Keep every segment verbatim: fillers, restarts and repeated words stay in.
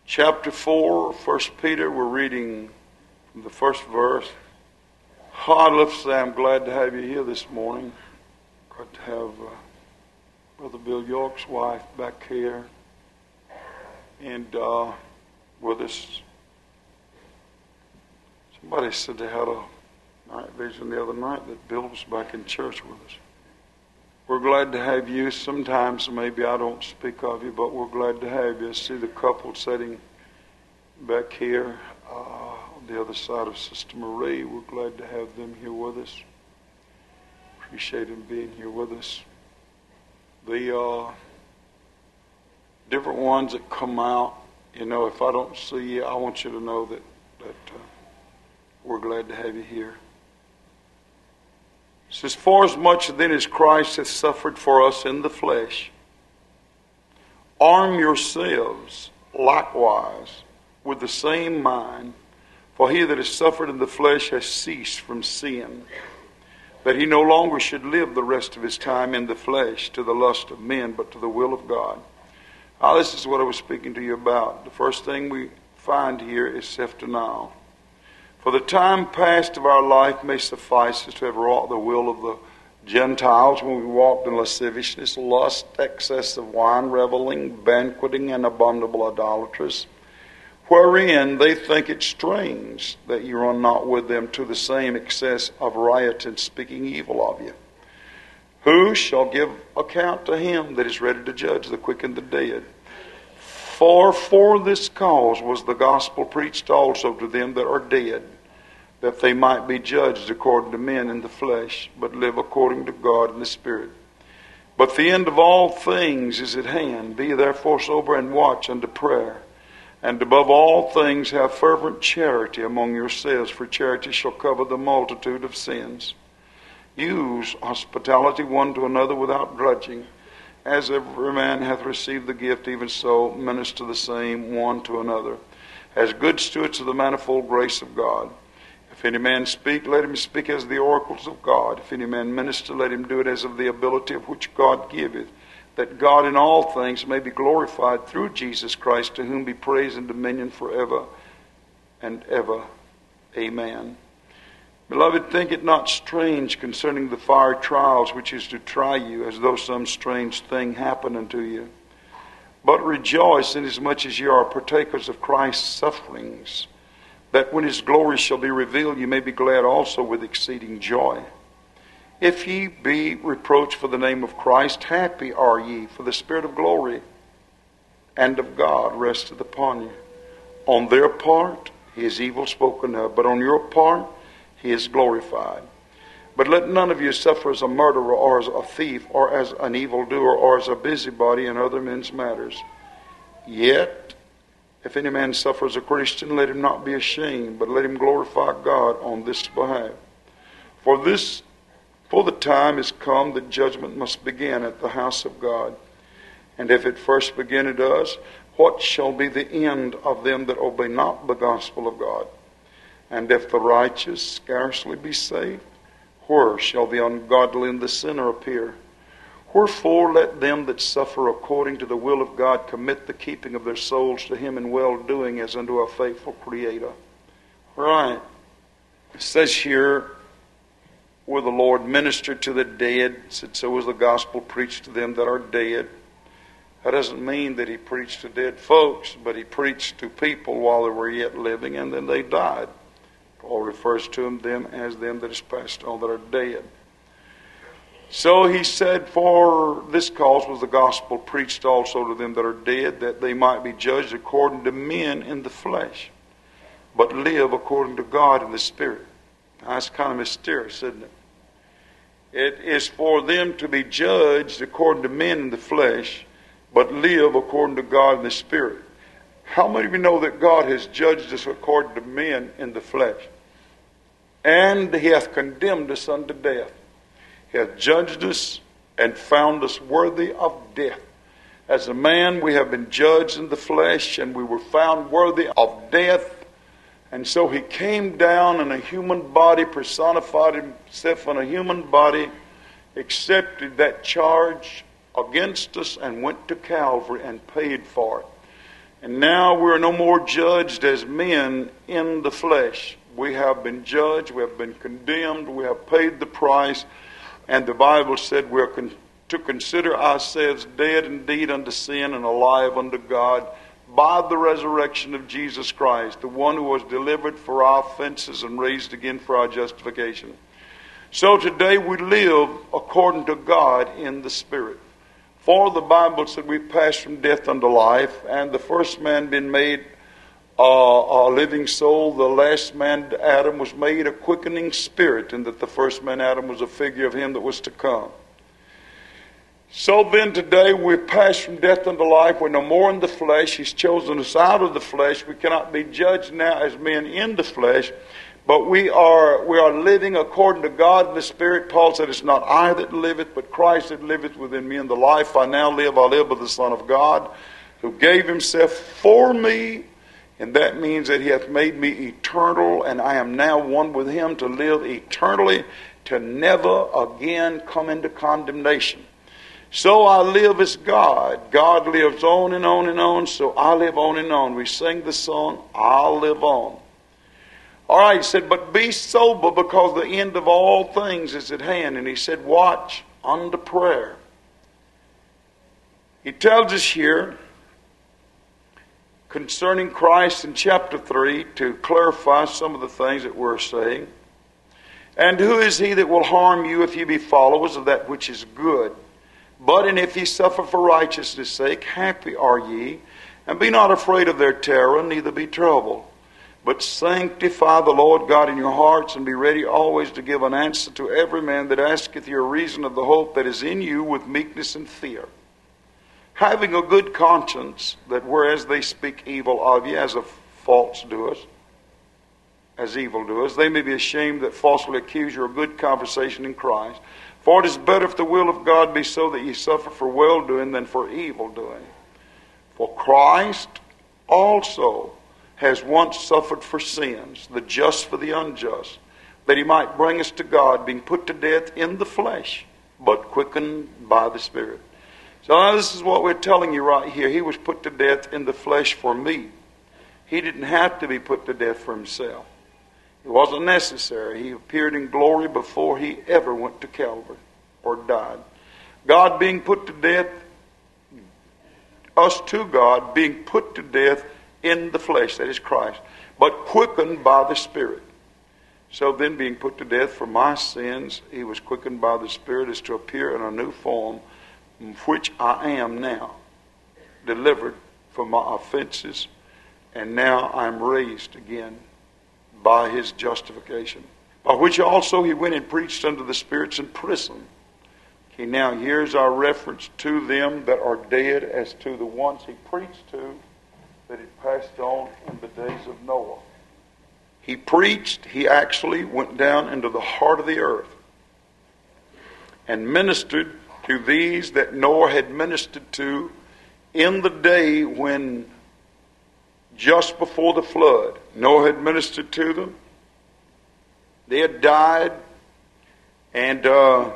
chapter four, First Peter. We're reading from the first verse. Oh, I'd love to say I'm glad to have you here this morning. Glad to have uh, Brother Bill York's wife back here and uh, with us. Somebody said they had a night vision the other night that Bill was back in church with us. We're glad to have you. Sometimes maybe I don't speak of you, but we're glad to have you. See the couple sitting back here uh, on the other side of Sister Marie. We're glad to have them here with us. Appreciate them being here with us. The uh, different ones that come out, you know, if I don't see you, I want you to know that, that uh, we're glad to have you here. It says, for as much then as Christ hath suffered for us in the flesh, arm yourselves likewise with the same mind, for he that has suffered in the flesh has ceased from sin, that he no longer should live the rest of his time in the flesh to the lust of men, but to the will of God. Now, this is what I was speaking to you about. The first thing we find here is self-denial. For the time past of our life may suffice us to have wrought the will of the Gentiles when we walked in lasciviousness, lust, excess of wine, reveling, banqueting, and abominable idolatries, wherein they think it strange that you run not with them to the same excess of riot and speaking evil of you. Who shall give account to him that is ready to judge the quick and the dead? For for this cause was the gospel preached also to them that are dead, that they might be judged according to men in the flesh, but live according to God in the Spirit. But the end of all things is at hand. Be therefore sober and watch unto prayer. And above all things have fervent charity among yourselves, for charity shall cover the multitude of sins. Use hospitality one to another without grudging. As every man hath received the gift, even so minister the same one to another, as good stewards of the manifold grace of God. If any man speak, let him speak as the oracles of God. If any man minister, let him do it as of the ability of which God giveth, that God in all things may be glorified through Jesus Christ, to whom be praise and dominion forever and ever. Amen. Beloved, think it not strange concerning the fiery trials which is to try you, as though some strange thing happened unto you. But rejoice inasmuch as ye are partakers of Christ's sufferings, that when his glory shall be revealed, ye may be glad also with exceeding joy. If ye be reproached for the name of Christ, happy are ye, for the Spirit of glory and of God resteth upon you. On their part he is evil spoken of, but on your part he is glorified. But let none of you suffer as a murderer, or as a thief, or as an evildoer, or as a busybody in other men's matters. Yet, if any man suffer as a Christian, let him not be ashamed, but let him glorify God on this behalf. For this, for the time is come that judgment must begin at the house of God. And if it first begin at us, what shall be the end of them that obey not the gospel of God? And if the righteous scarcely be saved, where shall the ungodly and the sinner appear? Wherefore let them that suffer according to the will of God commit the keeping of their souls to him in well-doing, as unto a faithful Creator. Right. It says here, where the Lord ministered to the dead, said so was the gospel preached to them that are dead. That doesn't mean that he preached to dead folks, but he preached to people while they were yet living, and then they died. Paul refers to them, them as them that is passed on, that are dead. So he said, for this cause was the gospel preached also to them that are dead, that they might be judged according to men in the flesh, but live according to God in the Spirit. Now, that's kind of mysterious, isn't it? It is for them to be judged according to men in the flesh, but live according to God in the Spirit. How many of you know that God has judged us according to men in the flesh? And he hath condemned us unto death. He hath judged us and found us worthy of death. As a man, we have been judged in the flesh, and we were found worthy of death. And so he came down in a human body, personified himself in a human body, accepted that charge against us, and went to Calvary and paid for it. And now we are no more judged as men in the flesh. We have been judged, we have been condemned, we have paid the price, and the Bible said we are con- to consider ourselves dead indeed unto sin and alive unto God by the resurrection of Jesus Christ, the one who was delivered for our offenses and raised again for our justification. So today we live according to God in the Spirit. For the Bible said we passed from death unto life, and the first man been made uh, a living soul, the last man Adam was made a quickening spirit, and that the first man Adam was a figure of him that was to come. So then today we pass from death unto life. We're no more in the flesh. He's chosen us out of the flesh. We cannot be judged now as men in the flesh, but we are we are living according to God in the Spirit. Paul said, it's not I that liveth, but Christ that liveth within me. In the life I now live, I live by the Son of God, who gave himself for me. And that means that he hath made me eternal, and I am now one with him to live eternally, to never again come into condemnation. So I live as God. God lives on and on and on, so I live on and on. We sing the song, I'll live on. All right, he said, but be sober, because the end of all things is at hand. And he said, watch unto prayer. He tells us here concerning Christ in chapter three, to clarify some of the things that we're saying. And who is he that will harm you if ye be followers of that which is good? But and if ye suffer for righteousness' sake, happy are ye, and be not afraid of their terror, neither be troubled. But sanctify the Lord God in your hearts, and be ready always to give an answer to every man that asketh you a reason of the hope that is in you with meekness and fear. Having a good conscience, that whereas they speak evil of you as of false doers, as evildoers, they may be ashamed that falsely accuse you of good conversation in Christ. For it is better if the will of God be so that ye suffer for well-doing than for evil-doing. For Christ also has once suffered for sins, the just for the unjust, that he might bring us to God, being put to death in the flesh, but quickened by the Spirit. So now this is what we're telling you right here. He was put to death in the flesh for me. He didn't have to be put to death for himself. It wasn't necessary. He appeared in glory before he ever went to Calvary or died. God being put to death, us to God being put to death in the flesh, that is Christ, but quickened by the Spirit. So then, being put to death for my sins, he was quickened by the Spirit as to appear in a new form, which I am now, delivered from my offenses, and now I'm raised again by his justification, by which also he went and preached unto the spirits in prison. Okay, now here's our reference to them that are dead as to the ones he preached to that he passed on in the days of Noah. He preached, he actually went down into the heart of the earth and ministered to these that Noah had ministered to in the day when, just before the flood, Noah had ministered to them. They had died. And uh,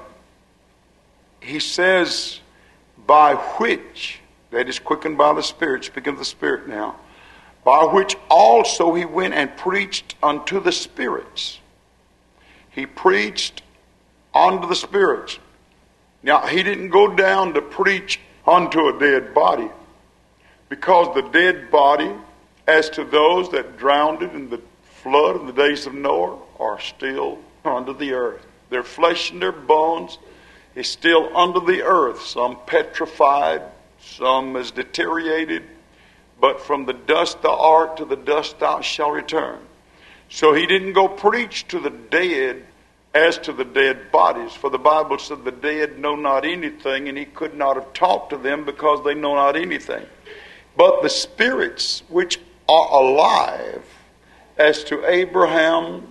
he says, by which, that is quickened by the Spirit, speaking of the Spirit now, by which also he went and preached unto the spirits. He preached unto the spirits. Now, he didn't go down to preach unto a dead body, because the dead body, as to those that drowned in the flood in the days of Noah, are still under the earth. Their flesh and their bones is still under the earth, some petrified, some is deteriorated, but from the dust thou art, to the dust thou shalt return. So he didn't go preach to the dead as to the dead bodies, for the Bible said the dead know not anything, and he could not have talked to them because they know not anything. But the spirits which are alive, as to Abraham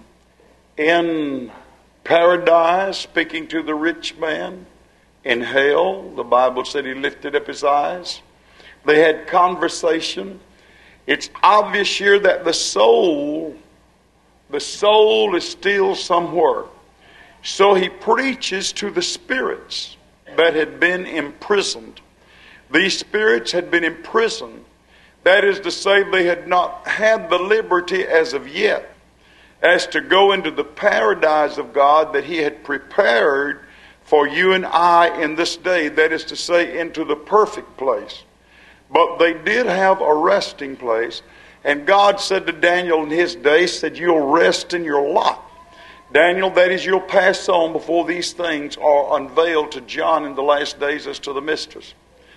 in paradise, speaking to the rich man, in hell, the Bible said he lifted up his eyes. They had conversation. It's obvious here that the soul, the soul is still somewhere. So he preaches to the spirits that had been imprisoned. These spirits had been imprisoned. That is to say, they had not had the liberty as of yet as to go into the paradise of God that He had prepared for you and I in this day. That is to say, into the perfect place. But they did have a resting place. And God said to Daniel in his day, said, you'll rest in your lot. Daniel, that is, you'll pass on before these things are unveiled to John in the last days as to the mysteries.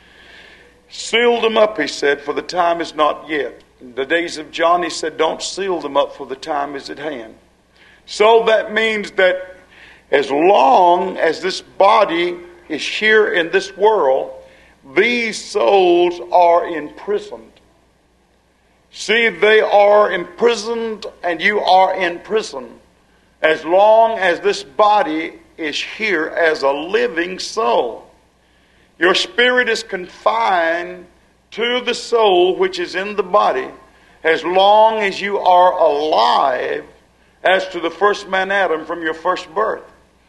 Seal them up, he said, for the time is not yet. In the days of John, he said, don't seal them up, for the time is at hand. So that means that as long as this body is here in this world, these souls are imprisoned. See, they are imprisoned and you are in prison as long as this body is here as a living soul. Your spirit is confined to the soul which is in the body as long as you are alive as to the first man Adam from your first birth.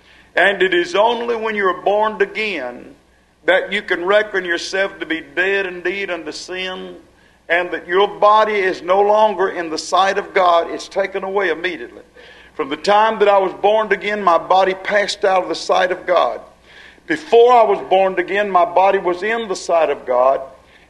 And it is only when you are born again that you can reckon yourself to be dead indeed unto sin, and that your body is no longer in the sight of God. It's taken away immediately. From the time that I was born again, my body passed out of the sight of God. Before I was born again, my body was in the sight of God,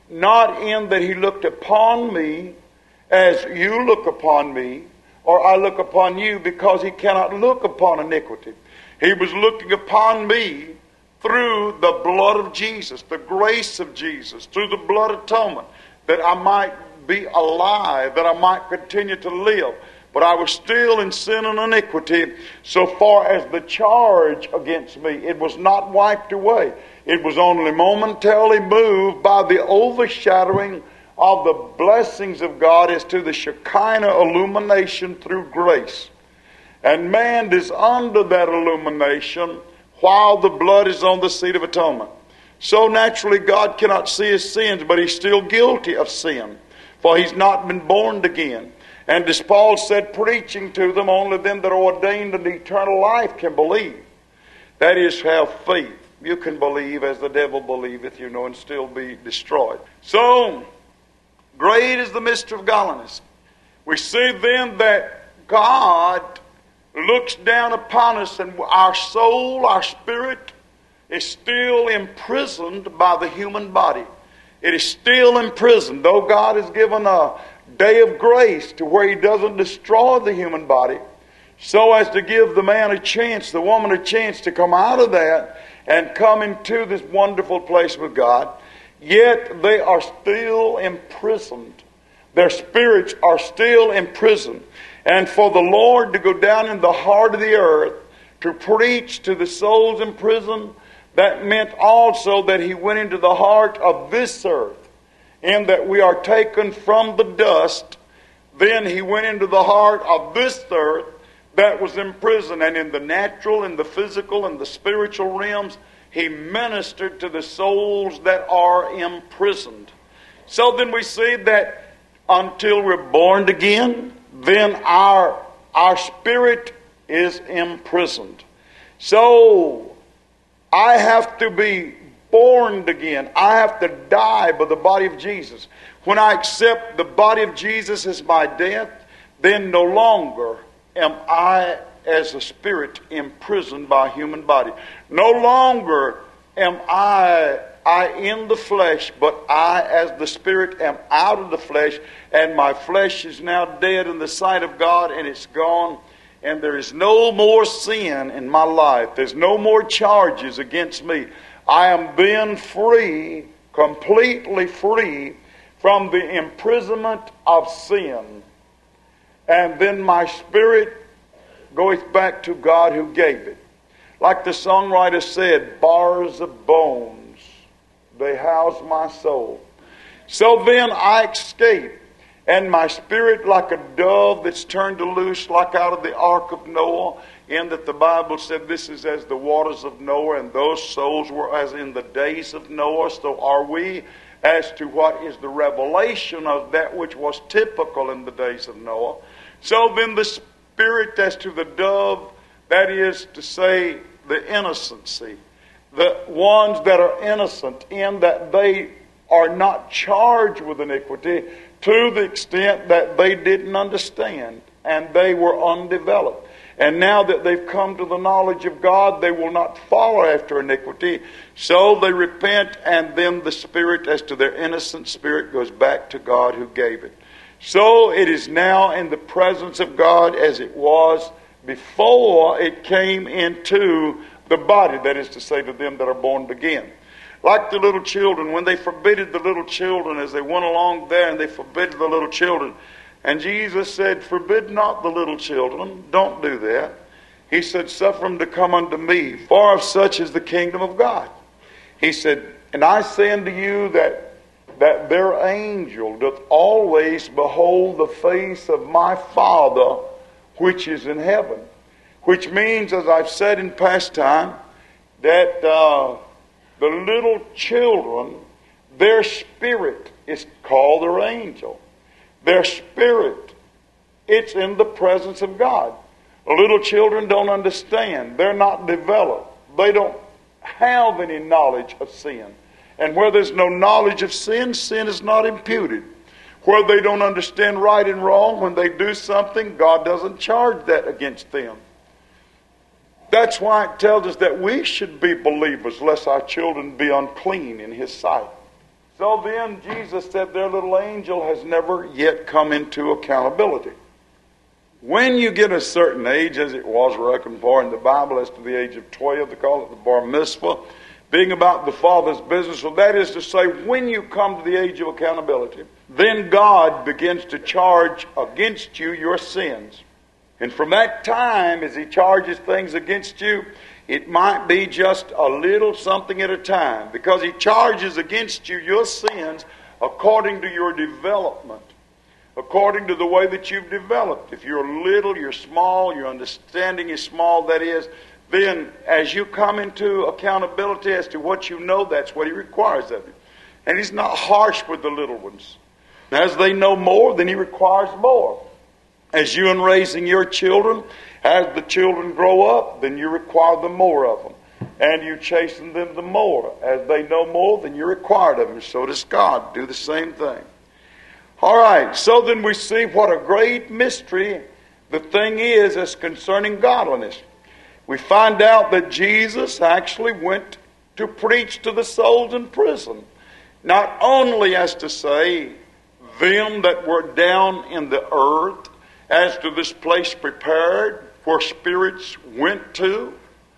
not in that He looked upon me as you look upon me, or I look upon you, because He cannot look upon iniquity. He was looking upon me through the blood of Jesus, the grace of Jesus, through the blood atonement, that I might be alive, that I might continue to live. But I was still in sin and iniquity so far as the charge against me. It was not wiped away. It was only momentarily moved by the overshadowing of the blessings of God as to the Shekinah illumination through grace. And man is under that illumination while the blood is on the seat of atonement. So naturally God cannot see his sins, but he's still guilty of sin, for he's not been born again. And as Paul said, preaching to them, only them that are ordained unto eternal life can believe. That is, have faith. You can believe as the devil believeth, you know, and still be destroyed. So, great is the mystery of godliness. We see then that God looks down upon us, and our soul, our spirit, is still imprisoned by the human body. It is still imprisoned, though God has given a day of grace to where He doesn't destroy the human body, so as to give the man a chance, the woman a chance to come out of that and come into this wonderful place with God. Yet they are still imprisoned. Their spirits are still imprisoned. And for the Lord to go down in the heart of the earth to preach to the souls in prison, that meant also that He went into the heart of this earth, in that we are taken from the dust. Then He went into the heart of this earth that was in prison. And in the natural, in the physical, and the spiritual realms, He ministered to the souls that are imprisoned. So then we see that until we're born again, then our, our spirit is imprisoned. So I have to be born again. I have to die by the body of Jesus. When I accept the body of Jesus as my death, then no longer am I as a spirit imprisoned by a human body. No longer am I, I in the flesh, but I as the spirit am out of the flesh, and my flesh is now dead in the sight of God, and it's gone. And there is no more sin in my life. There's no more charges against me. I am then free, completely free from the imprisonment of sin. And then my spirit goeth back to God who gave it. Like the songwriter said, bars of bones, they house my soul. So then I escape. And my spirit, like a dove that's turned loose, like out of the ark of Noah, in that the Bible said this is as the waters of Noah, and those souls were as in the days of Noah. So are we as to what is the revelation of that which was typical in the days of Noah. So then the spirit as to the dove, that is to say the innocency, the ones that are innocent in that they are not charged with iniquity to the extent that they didn't understand and they were undeveloped. And now that they've come to the knowledge of God, they will not follow after iniquity. So they repent, and then the spirit, as to their innocent spirit, goes back to God who gave it. So it is now in the presence of God as it was before it came into the body, that is to say, to them that are born again. Like the little children, when they forbidden the little children as they went along there, and they forbidden the little children. And Jesus said, forbid not the little children. Don't do that. He said, suffer them to come unto me, for of such is the kingdom of God. He said, and I say unto you that, that their angel doth always behold the face of my Father which is in heaven. Which means, as I've said in past time, that uh, the little children, their spirit is called their angel. Their spirit, it's in the presence of God. Little children don't understand. They're not developed. They don't have any knowledge of sin. And where there's no knowledge of sin, sin is not imputed. Where they don't understand right and wrong, when they do something, God doesn't charge that against them. That's why it tells us that we should be believers, lest our children be unclean in His sight. So then Jesus said their little angel has never yet come into accountability. When you get a certain age, as it was reckoned for in the Bible, as to the age of twelve, they call it the bar mitzvah, being about the Father's business. So that is to say, when you come to the age of accountability, then God begins to charge against you your sins. And from that time, as He charges things against you, it might be just a little something at a time, because He charges against you your sins according to your development, according to the way that you've developed. If you're little, you're small, your understanding is small, that is, then as you come into accountability as to what you know, that's what He requires of you. And He's not harsh with the little ones. As they know more, then He requires more. As you in raising your children, as the children grow up, then you require the more of them. And you chasten them the more. As they know more, then you require of them. So does God do the same thing. All right, so then we see what a great mystery the thing is as concerning godliness. We find out that Jesus actually went to preach to the souls in prison. Not only as to say, them that were down in the earth, as to this place prepared where spirits went to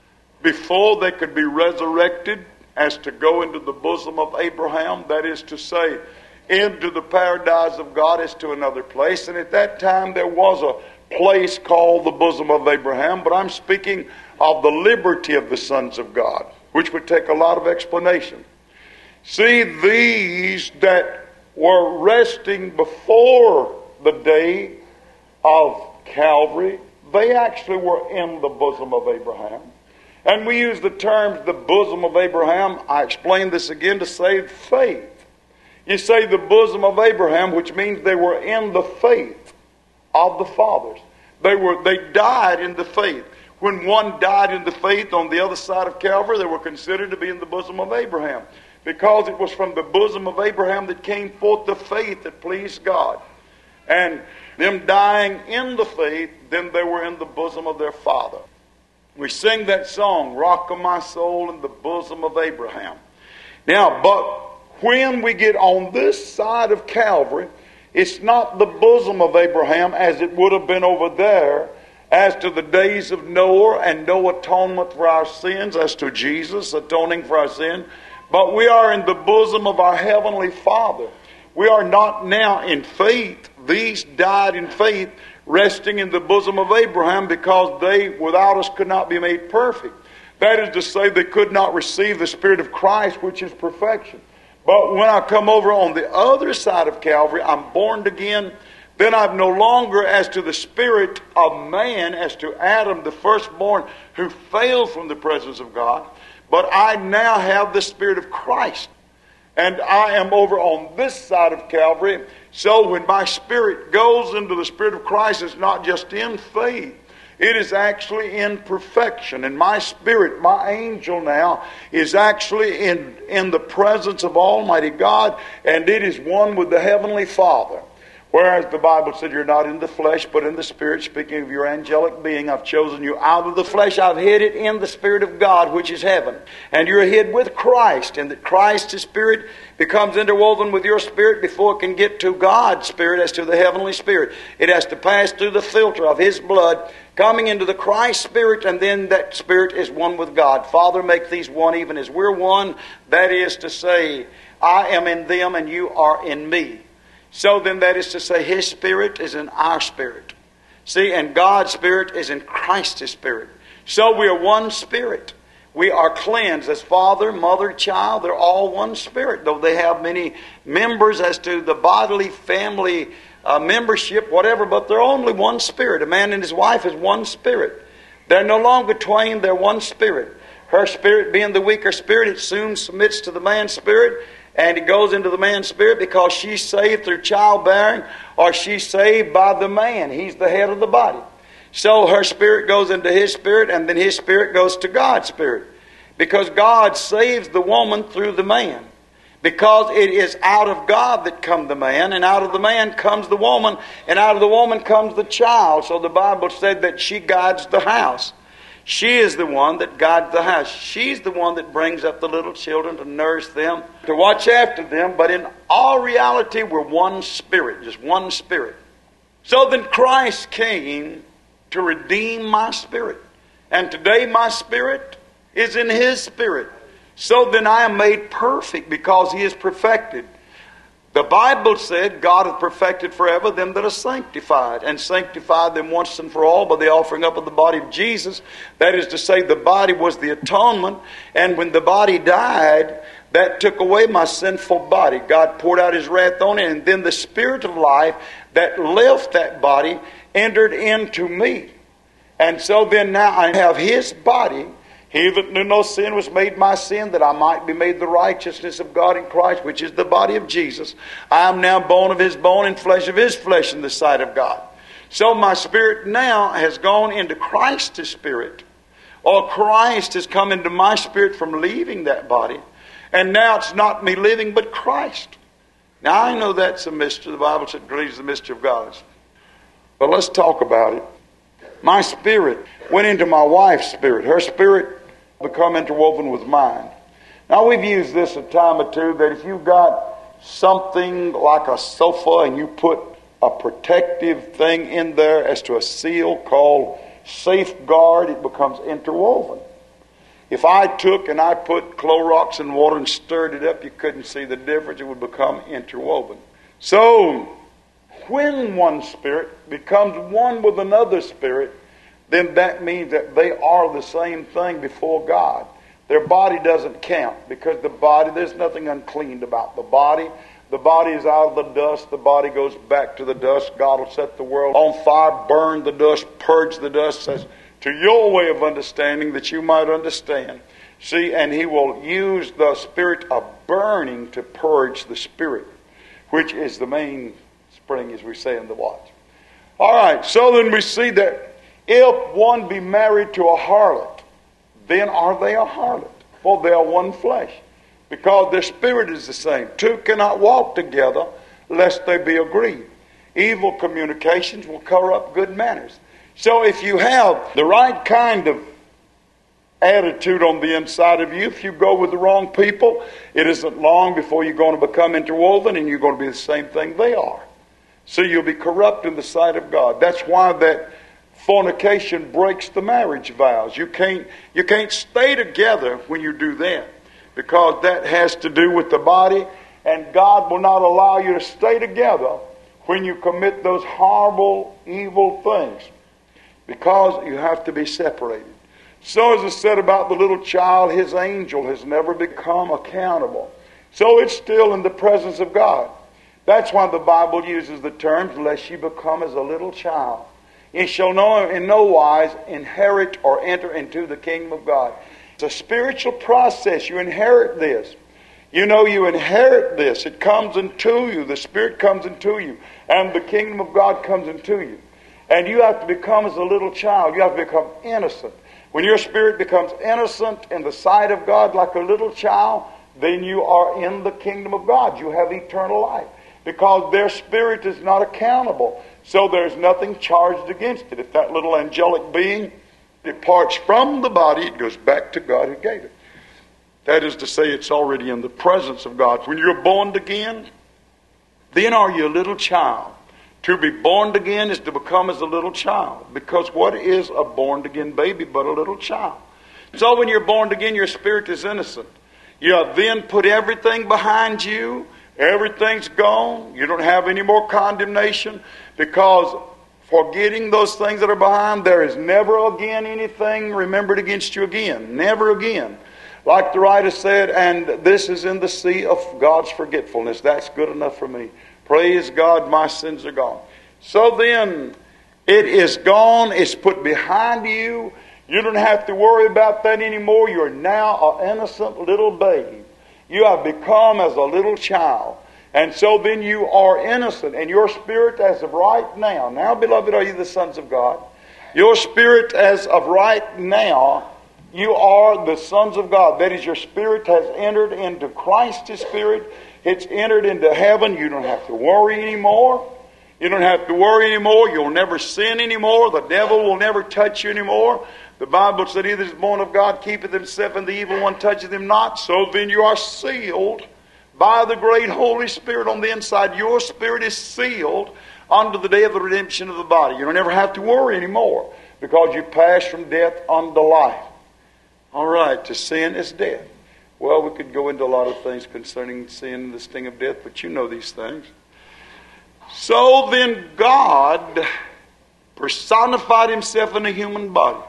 before they could be resurrected, as to go into the bosom of Abraham, that is to say, into the paradise of God, as to another place. And at that time there was a place called the bosom of Abraham, but I'm speaking of the liberty of the sons of God, which would take a lot of explanation. See, these that were resting before the day of Calvary, they actually were in the bosom of Abraham. And we use the terms the bosom of Abraham. I explain this again to say faith. You say the bosom of Abraham, which means they were in the faith of the fathers. They were they died in the faith. When one died in the faith on the other side of Calvary, they were considered to be in the bosom of Abraham, because it was from the bosom of Abraham that came forth the faith that pleased God. And them dying in the faith, then they were in the bosom of their father. We sing that song, Rock of My Soul, in the bosom of Abraham. Now, but when we get on this side of Calvary, it's not the bosom of Abraham as it would have been over there, as to the days of Noah and no atonement for our sins, as to Jesus atoning for our sin. But we are in the bosom of our Heavenly Father. We are not now in faith. These died in faith, resting in the bosom of Abraham, because they, without us, could not be made perfect. That is to say, they could not receive the Spirit of Christ, which is perfection. But when I come over on the other side of Calvary, I'm born again. Then I'm no longer as to the spirit of man, as to Adam, the firstborn, who failed from the presence of God. But I now have the Spirit of Christ. And I am over on this side of Calvary. So when my spirit goes into the Spirit of Christ, it's not just in faith. It is actually in perfection. And my spirit, my angel now, is actually in, in the presence of Almighty God, and it is one with the Heavenly Father. Whereas the Bible said you're not in the flesh, but in the Spirit. Speaking of your angelic being, I've chosen you out of the flesh. I've hid it in the Spirit of God, which is heaven. And you're hid with Christ, and that Christ's Spirit becomes interwoven with your spirit before it can get to God's Spirit as to the heavenly Spirit. It has to pass through the filter of His blood, coming into the Christ Spirit, and then that Spirit is one with God. Father, make these one even as we're one. That is to say, I am in them and you are in me. So then that is to say, His Spirit is in our spirit. See, and God's Spirit is in Christ's Spirit. So we are one Spirit. We are cleansed as father, mother, child. They're all one Spirit, though they have many members as to the bodily family uh, membership, whatever, but they're only one Spirit. A man and his wife is one Spirit. They're no longer twain, they're one Spirit. Her spirit being the weaker spirit, it soon submits to the man's spirit, and it goes into the man's spirit because she's saved through childbearing, or she's saved by the man. He's the head of the body. So her spirit goes into his spirit, and then his spirit goes to God's spirit. Because God saves the woman through the man. Because it is out of God that comes the man, and out of the man comes the woman, and out of the woman comes the child. So the Bible said that she guides the house. She is the one that guides the house. She's the one that brings up the little children to nurse them, to watch after them. But in all reality, we're one spirit, just one spirit. So then Christ came to redeem my spirit. And today my spirit is in His spirit. So then I am made perfect because He is perfected. The Bible said God hath perfected forever them that are sanctified, and sanctified them once and for all by the offering up of the body of Jesus. That is to say, the body was the atonement, and when the body died, that took away my sinful body. God poured out His wrath on it, and then the Spirit of life that left that body entered into me. And so then now I have His body. He that knew no sin was made my sin, that I might be made the righteousness of God in Christ, which is the body of Jesus. I am now bone of His bone and flesh of His flesh in the sight of God. So my spirit now has gone into Christ's spirit, or Christ has come into my spirit from leaving that body, and now it's not me living but Christ. Now I know that's a mystery. The Bible said great is the mystery of God. But let's talk about it. My spirit went into my wife's spirit. Her spirit become interwoven with mine. Now we've used this a time or two, that if you've got something like a sofa and you put a protective thing in there as to a seal called safeguard, it becomes interwoven. If I took and I put Clorox in water and stirred it up, you couldn't see the difference. It would become interwoven. So when one spirit becomes one with another spirit, then that means that they are the same thing before God. Their body doesn't count, because the body, there's nothing unclean about the body. The body is out of the dust. The body goes back to the dust. God will set the world on fire, burn the dust, purge the dust, says, to your way of understanding, that you might understand. See, and He will use the spirit of burning to purge the spirit, which is the main spring, as we say in the watch. All right, so then we see that if one be married to a harlot, then are they a harlot? For they are one flesh, because their spirit is the same. Two cannot walk together lest they be agreed. Evil communications will cover up good manners. So if you have the right kind of attitude on the inside of you, if you go with the wrong people, it isn't long before you're going to become interwoven, and you're going to be the same thing they are. So you'll be corrupt in the sight of God. That's why that fornication breaks the marriage vows. You can't, you can't stay together when you do that, because that has to do with the body, and God will not allow you to stay together when you commit those horrible, evil things, because you have to be separated. So as I said about the little child, his angel has never become accountable. So it's still in the presence of God. That's why the Bible uses the terms, lest you become as a little child. You shall no, in no wise inherit or enter into the kingdom of God. It's a spiritual process. You inherit this. You know you inherit this. It comes into you. The Spirit comes into you. And the kingdom of God comes into you. And you have to become as a little child. You have to become innocent. When your spirit becomes innocent in the sight of God like a little child, then you are in the kingdom of God. You have eternal life. Because their spirit is not accountable. So there's nothing charged against it. If that little angelic being departs from the body, it goes back to God who gave it. That is to say, it's already in the presence of God. When you're born again, then are you a little child. To be born again is to become as a little child. Because what is a born again baby but a little child? So when you're born again, your spirit is innocent. You have then put everything behind you. Everything's gone. You don't have any more condemnation. Because forgetting those things that are behind, there is never again anything remembered against you again. Never again. Like the writer said, and this is in the sea of God's forgetfulness. That's good enough for me. Praise God, my sins are gone. So then, it is gone. It's put behind you. You don't have to worry about that anymore. You're now an innocent little babe. You have become as a little child. And so then you are innocent. And your spirit as of right now, now beloved are you the sons of God. Your spirit as of right now, you are the sons of God. That is, your spirit has entered into Christ's spirit. It's entered into heaven. You don't have to worry anymore. You don't have to worry anymore. You'll never sin anymore. The devil will never touch you anymore. The Bible said, he that is born of God keepeth himself, and the evil one toucheth him not. So then you are sealed by the great Holy Spirit on the inside. Your spirit is sealed unto the day of the redemption of the body. You don't ever have to worry anymore, because you pass from death unto life. All right, to sin is death. Well, we could go into a lot of things concerning sin and the sting of death, but you know these things. So then God personified himself in a human body.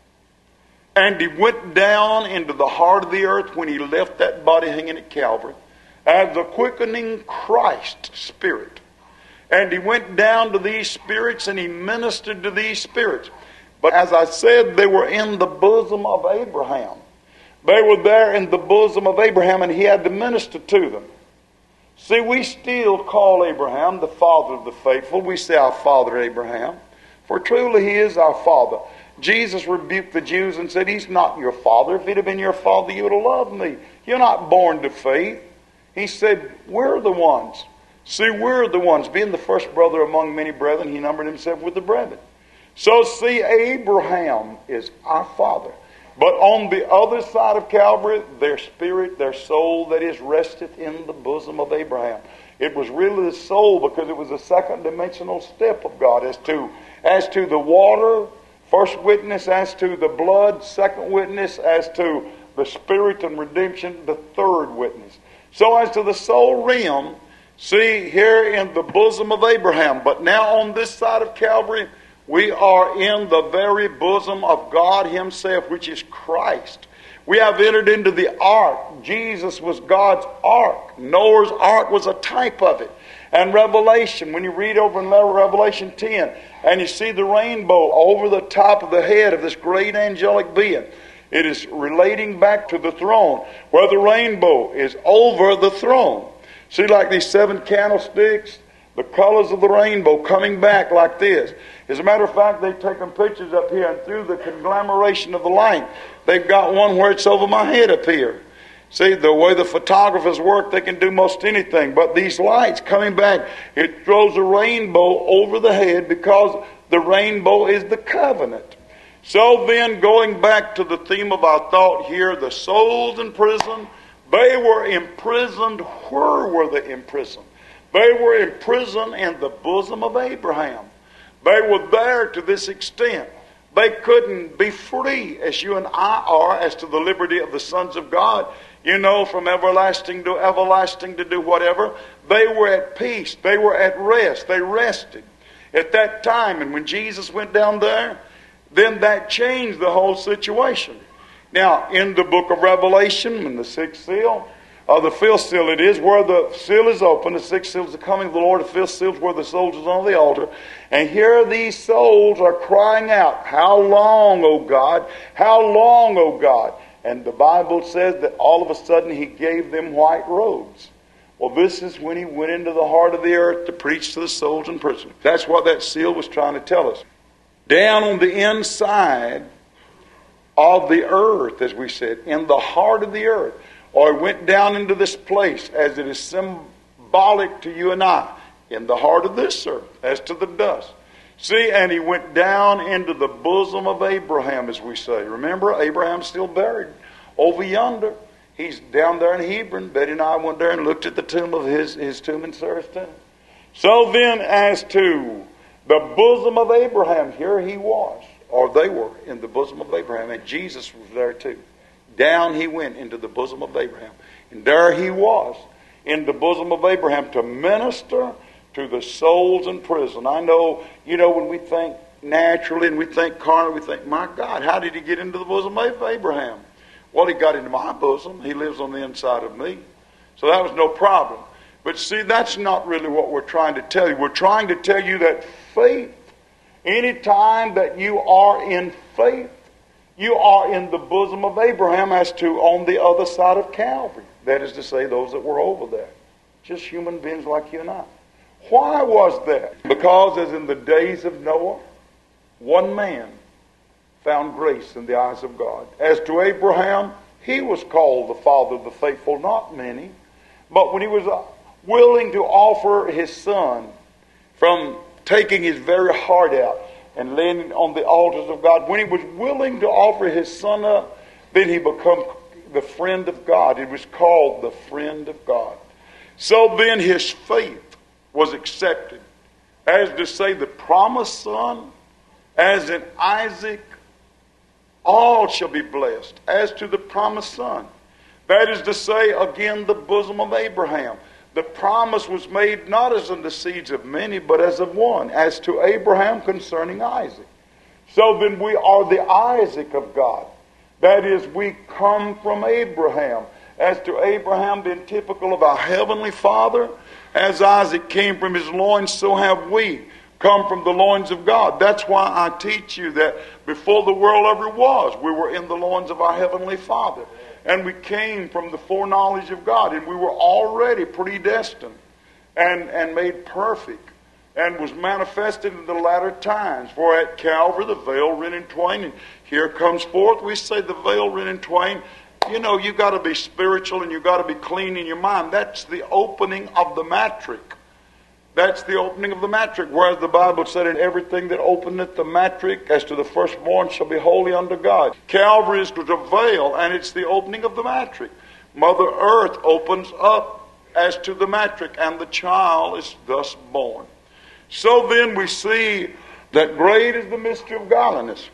And he went down into the heart of the earth when he left that body hanging at Calvary as the quickening Christ Spirit. And he went down to these spirits and he ministered to these spirits. But as I said, they were in the bosom of Abraham. They were there in the bosom of Abraham, and he had to minister to them. See, we still call Abraham the father of the faithful. We say our father Abraham, for truly he is our father. Jesus rebuked the Jews and said, he's not your father. If he'd have been your father, you would have loved me. You're not born to faith. He said, we're the ones. See, we're the ones. Being the first brother among many brethren, he numbered himself with the brethren. So see, Abraham is our father. But on the other side of Calvary, their spirit, their soul, that is, rested in the bosom of Abraham. It was really the soul, because it was a second dimensional step of God as to, as to the water, first witness, as to the blood, second witness, as to the spirit and redemption, the third witness. So as to the soul realm, see, here in the bosom of Abraham. But now on this side of Calvary, we are in the very bosom of God himself, which is Christ. We have entered into the ark. Jesus was God's ark. Noah's ark was a type of it. And Revelation, when you read over in Revelation ten, and you see the rainbow over the top of the head of this great angelic being, it is relating back to the throne, where the rainbow is over the throne. See, like these seven candlesticks, the colors of the rainbow coming back like this. As a matter of fact, they've taken pictures up here, and through the conglomeration of the light, they've got one where it's over my head up here. See, the way the photographers work, they can do most anything. But these lights coming back, it throws a rainbow over the head, because the rainbow is the covenant. So then, going back to the theme of our thought here, the souls in prison, they were imprisoned. Where were they imprisoned? They were imprisoned in the bosom of Abraham. They were there to this extent. They couldn't be free as you and I are as to the liberty of the sons of God. You know, from everlasting to everlasting to do whatever. They were at peace. They were at rest. They rested at that time. And when Jesus went down there, then that changed the whole situation. Now, in the book of Revelation, in the sixth seal, Uh, the fifth seal it is, where the seal is open. The sixth seal is the coming of the Lord. The fifth seal is where the souls is on the altar. And here these souls are crying out, how long, O God? How long, O God? And the Bible says that all of a sudden he gave them white robes. Well, this is when he went into the heart of the earth to preach to the souls in prison. That's what that seal was trying to tell us. down on the inside of the earth, as we said, in the heart of the earth. Or he went down into this place, as it is symbolic to you and I, in the heart of this earth, as to the dust. See, and he went down into the bosom of Abraham, as we say. Remember, Abraham's still buried over yonder. He's down there in Hebron. Betty and I went there and looked at the tomb of his, his tomb in Sarah's tomb. So then, as to the bosom of Abraham, here he was, or they were in the bosom of Abraham, and Jesus was there too. Down he went into the bosom of Abraham. And there he was in the bosom of Abraham to minister to the souls in prison. I know, you know, when we think naturally and we think carnally, we think, my God, how did he get into the bosom of Abraham? Well, he got into my bosom. He lives on the inside of me. So that was no problem. But see, that's not really what we're trying to tell you. We're trying to tell you that faith, any time that you are in faith, you are in the bosom of Abraham, as to on the other side of Calvary. That is to say, those that were over there. Just human beings like you and I. Why was that? Because as in the days of Noah, one man found grace in the eyes of God. As to Abraham, he was called the father of the faithful, not many. But when he was willing to offer his son, from taking his very heart out and laying it on the altars of God, when he was willing to offer his son up, then he became the friend of God. He was called the friend of God. So then his faith was accepted. As to say, the promised son, as in Isaac, all shall be blessed. As to the promised son, that is to say, again, the bosom of Abraham. The promise was made not as in the seeds of many, but as of one, as to Abraham concerning Isaac. So then we are the Isaac of God. That is, we come from Abraham. As to Abraham being typical of our heavenly Father, as Isaac came from his loins, so have we come from the loins of God. That's why I teach you that before the world ever was, we were in the loins of our heavenly Father. And we came from the foreknowledge of God, and we were already predestined and, and made perfect, and was manifested in the latter times. For at Calvary the veil rent in twain, and here comes forth, we say the veil rent in twain. You know, you've got to be spiritual and you've got to be clean in your mind. That's the opening of the matrix. That's the opening of the matrix. Whereas the Bible said, in everything that openeth the matrix, as to the firstborn, shall be holy unto God. Calvary is the veil, and it's the opening of the matrix. Mother Earth opens up as to the matrix, and the child is thus born. So then we see that great is the mystery of godliness.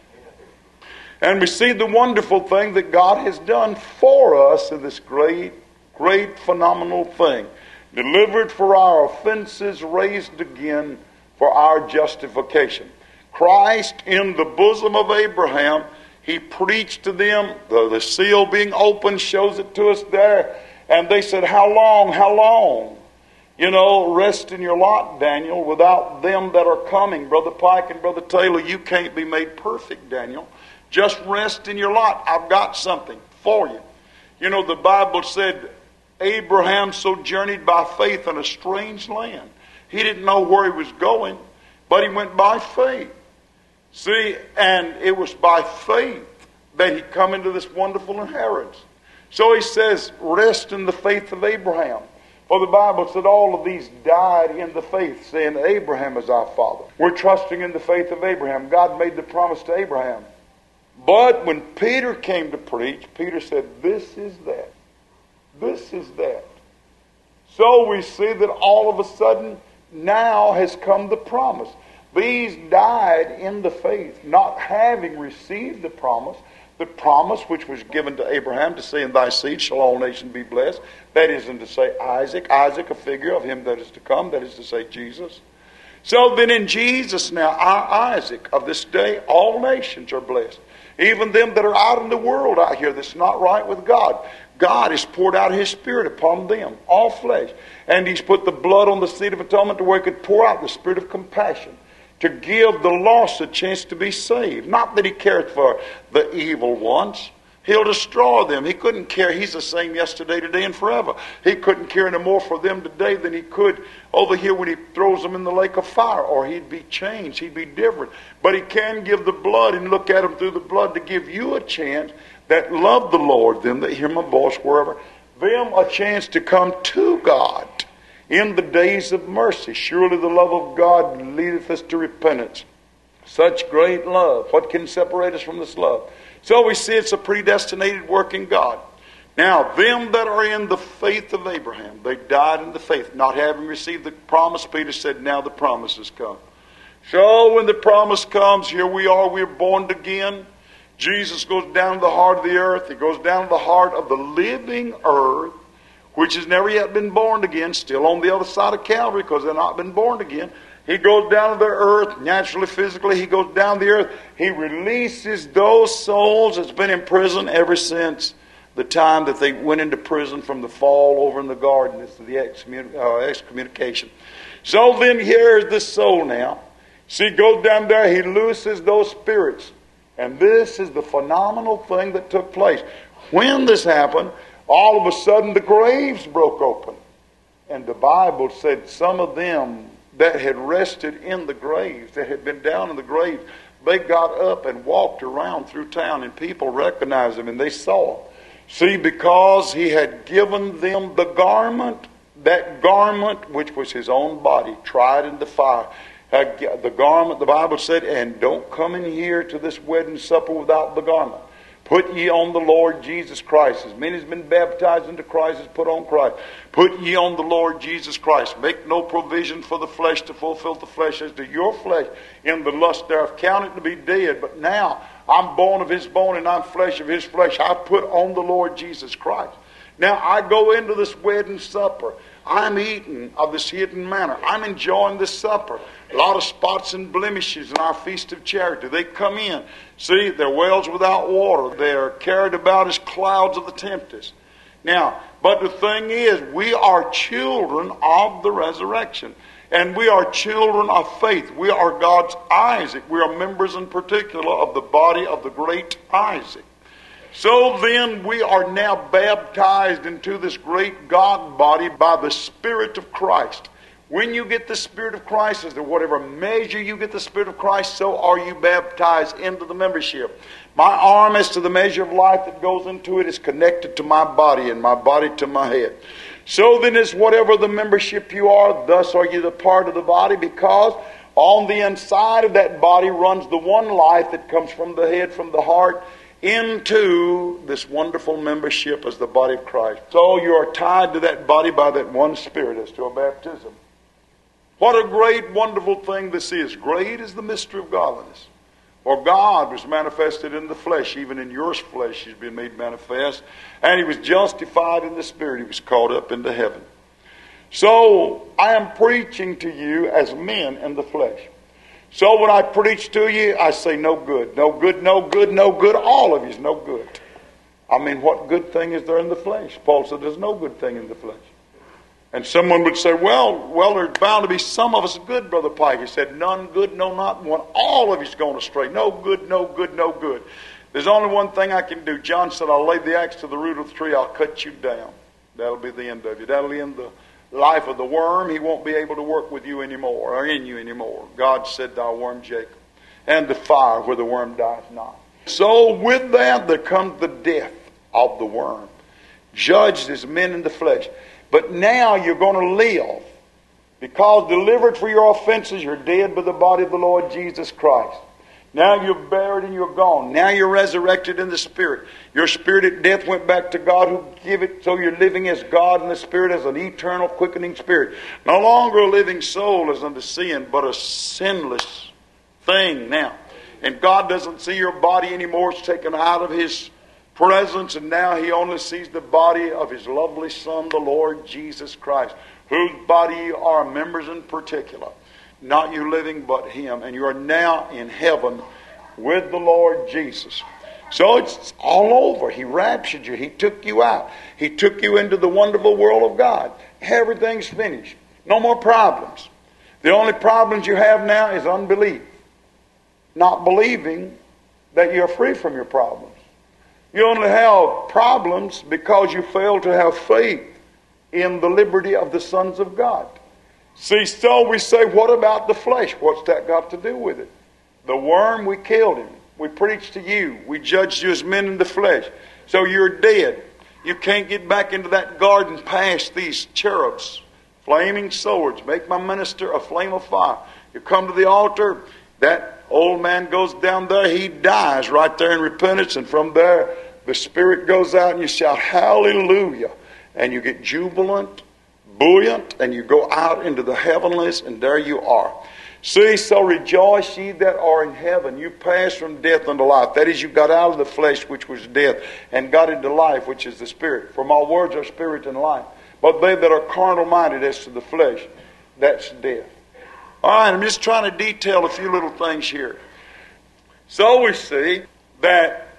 And we see the wonderful thing that God has done for us in this great, great, phenomenal thing. Delivered for our offenses, raised again for our justification. Christ in the bosom of Abraham, he preached to them. The, the seal being opened shows it to us there. And they said, how long, how long? You know, rest in your lot, Daniel. Without them that are coming, Brother Pike and Brother Taylor, you can't be made perfect, Daniel. Just rest in your lot. I've got something for you. You know, the Bible said Abraham sojourneyed by faith in a strange land. He didn't know where he was going, but he went by faith. See, and it was by faith that he come into this wonderful inheritance. So he says, rest in the faith of Abraham. For the Bible said all of these died in the faith, saying Abraham is our father. We're trusting in the faith of Abraham. God made the promise to Abraham. But when Peter came to preach, Peter said, this is that. This is that. So we see that all of a sudden now has come the promise. These died in the faith, not having received the promise. The promise which was given to Abraham to say, in thy seed shall all nations be blessed. That is, and to say Isaac. Isaac, a figure of him that is to come. That is to say Jesus. So then in Jesus now, our Isaac of this day, all nations are blessed. Even them that are out in the world out here that's not right with God. God has poured out his Spirit upon them, all flesh. And he's put the blood on the seat of atonement to where he could pour out the Spirit of compassion to give the lost a chance to be saved. Not that he cared for the evil ones. He'll destroy them. He couldn't care. He's the same yesterday, today, and forever. He couldn't care any more for them today than he could over here when he throws them in the lake of fire. Or he'd be changed. He'd be different. But he can give the blood and look at them through the blood to give you a chance that love the Lord, them that hear my voice wherever, them a chance to come to God in the days of mercy. Surely the love of God leadeth us to repentance. Such great love. What can separate us from this love? So we see it's a predestinated work in God. Now, them that are in the faith of Abraham, they died in the faith, not having received the promise. Peter said, now the promise has come. So when the promise comes, here we are, we're born again. Jesus goes down to the heart of the earth. He goes down to the heart of the living earth, which has never yet been born again, still on the other side of Calvary because they've not been born again. He goes down to the earth, naturally, physically. He goes down the earth. He releases those souls that's been in prison ever since the time that they went into prison from the fall over in the garden. It's the excommunication. So then here's this soul now. See, he goes down there. He looses those spirits. And this is the phenomenal thing that took place. When this happened, all of a sudden the graves broke open. And the Bible said some of them that had rested in the graves, that had been down in the graves, they got up and walked around through town, and people recognized them and they saw him. See, because he had given them the garment, that garment which was his own body, tried in the fire. The garment, the Bible said, and don't come in here to this wedding supper without the garment. Put ye on the Lord Jesus Christ. As many as been baptized into Christ as put on Christ. Put ye on the Lord Jesus Christ. Make no provision for the flesh to fulfill the flesh as to your flesh in the lust thereof. Count it to be dead. But now I'm bone of his bone and I'm flesh of his flesh. I put on the Lord Jesus Christ. Now I go into this wedding supper. I'm eating of this hidden manna. I'm enjoying this supper. A lot of spots and blemishes in our feast of charity. They come in. See, they're wells without water. They're carried about as clouds of the tempest. Now, but the thing is, we are children of the resurrection. And we are children of faith. We are God's Isaac. We are members in particular of the body of the great Isaac. So then we are now baptized into this great God body by the Spirit of Christ. When you get the Spirit of Christ, as to whatever measure you get the Spirit of Christ, so are you baptized into the membership. My arm, as to the measure of life that goes into it, is connected to my body, and my body to my head. So then is whatever the membership you are, thus are you the part of the body, because on the inside of that body runs the one life that comes from the head, from the heart, into this wonderful membership as the body of Christ. So you are tied to that body by that one Spirit as to a baptism. What a great, wonderful thing this is. Great is the mystery of godliness. For God was manifested in the flesh, even in your flesh he's been made manifest. And he was justified in the Spirit. He was caught up into heaven. So I am preaching to you as men in the flesh. So when I preach to you, I say no good, no good, no good, no good. All of you is no good. I mean, what good thing is there in the flesh? Paul said there's no good thing in the flesh. And someone would say, well, well, there's bound to be some of us good, Brother Pike. He said, none good, no, not one. All of you's going astray. No good, no good, no good. There's only one thing I can do. John said, I'll lay the axe to the root of the tree. I'll cut you down. That'll be the end of you. That'll end the life of the worm. He won't be able to work with you anymore, or in you anymore. God said, thou worm Jacob, and the fire where the worm dies not. So with that there comes the death of the worm, judged as men in the flesh. But now you're going to live, because delivered for your offenses, you're dead by the body of the Lord Jesus Christ. Now you're buried and you're gone. Now you're resurrected in the Spirit. Your spirit at death went back to God who gave it. So you're living as God in the Spirit, as an eternal quickening Spirit. No longer a living soul as unto sin, but a sinless thing now. And God doesn't see your body anymore. It's taken out of His presence, and now He only sees the body of His lovely Son, the Lord Jesus Christ, whose body you are members in particular. Not you living, but Him. And you are now in heaven with the Lord Jesus. So it's all over. He raptured you. He took you out. He took you into the wonderful world of God. Everything's finished. No more problems. The only problems you have now is unbelief. Not believing that you're free from your problems. You only have problems because you fail to have faith in the liberty of the sons of God. See, so we say, what about the flesh? What's that got to do with it? The worm, we killed him. We preached to you. We judged you as men in the flesh. So you're dead. You can't get back into that garden past these cherubs, flaming swords. Make my minister a flame of fire. You come to the altar, that old man goes down there. He dies right there in repentance. And from there, the Spirit goes out and you shout, hallelujah. And you get jubilant, buoyant, and you go out into the heavenlies, and there you are. See, so rejoice ye that are in heaven. You pass from death unto life. That is, you got out of the flesh, which was death, and got into life, which is the Spirit. For my words are spirit and life. But they that are carnal-minded as to the flesh, that's death. All right, I'm just trying to detail a few little things here. So we see that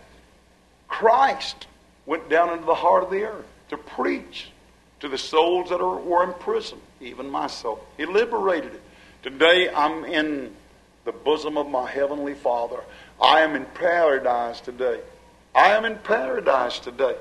Christ went down into the heart of the earth to preach to the souls that are, were in prison, even my soul. He liberated it. Today I'm in the bosom of my heavenly Father. I am in paradise today. I am in paradise today.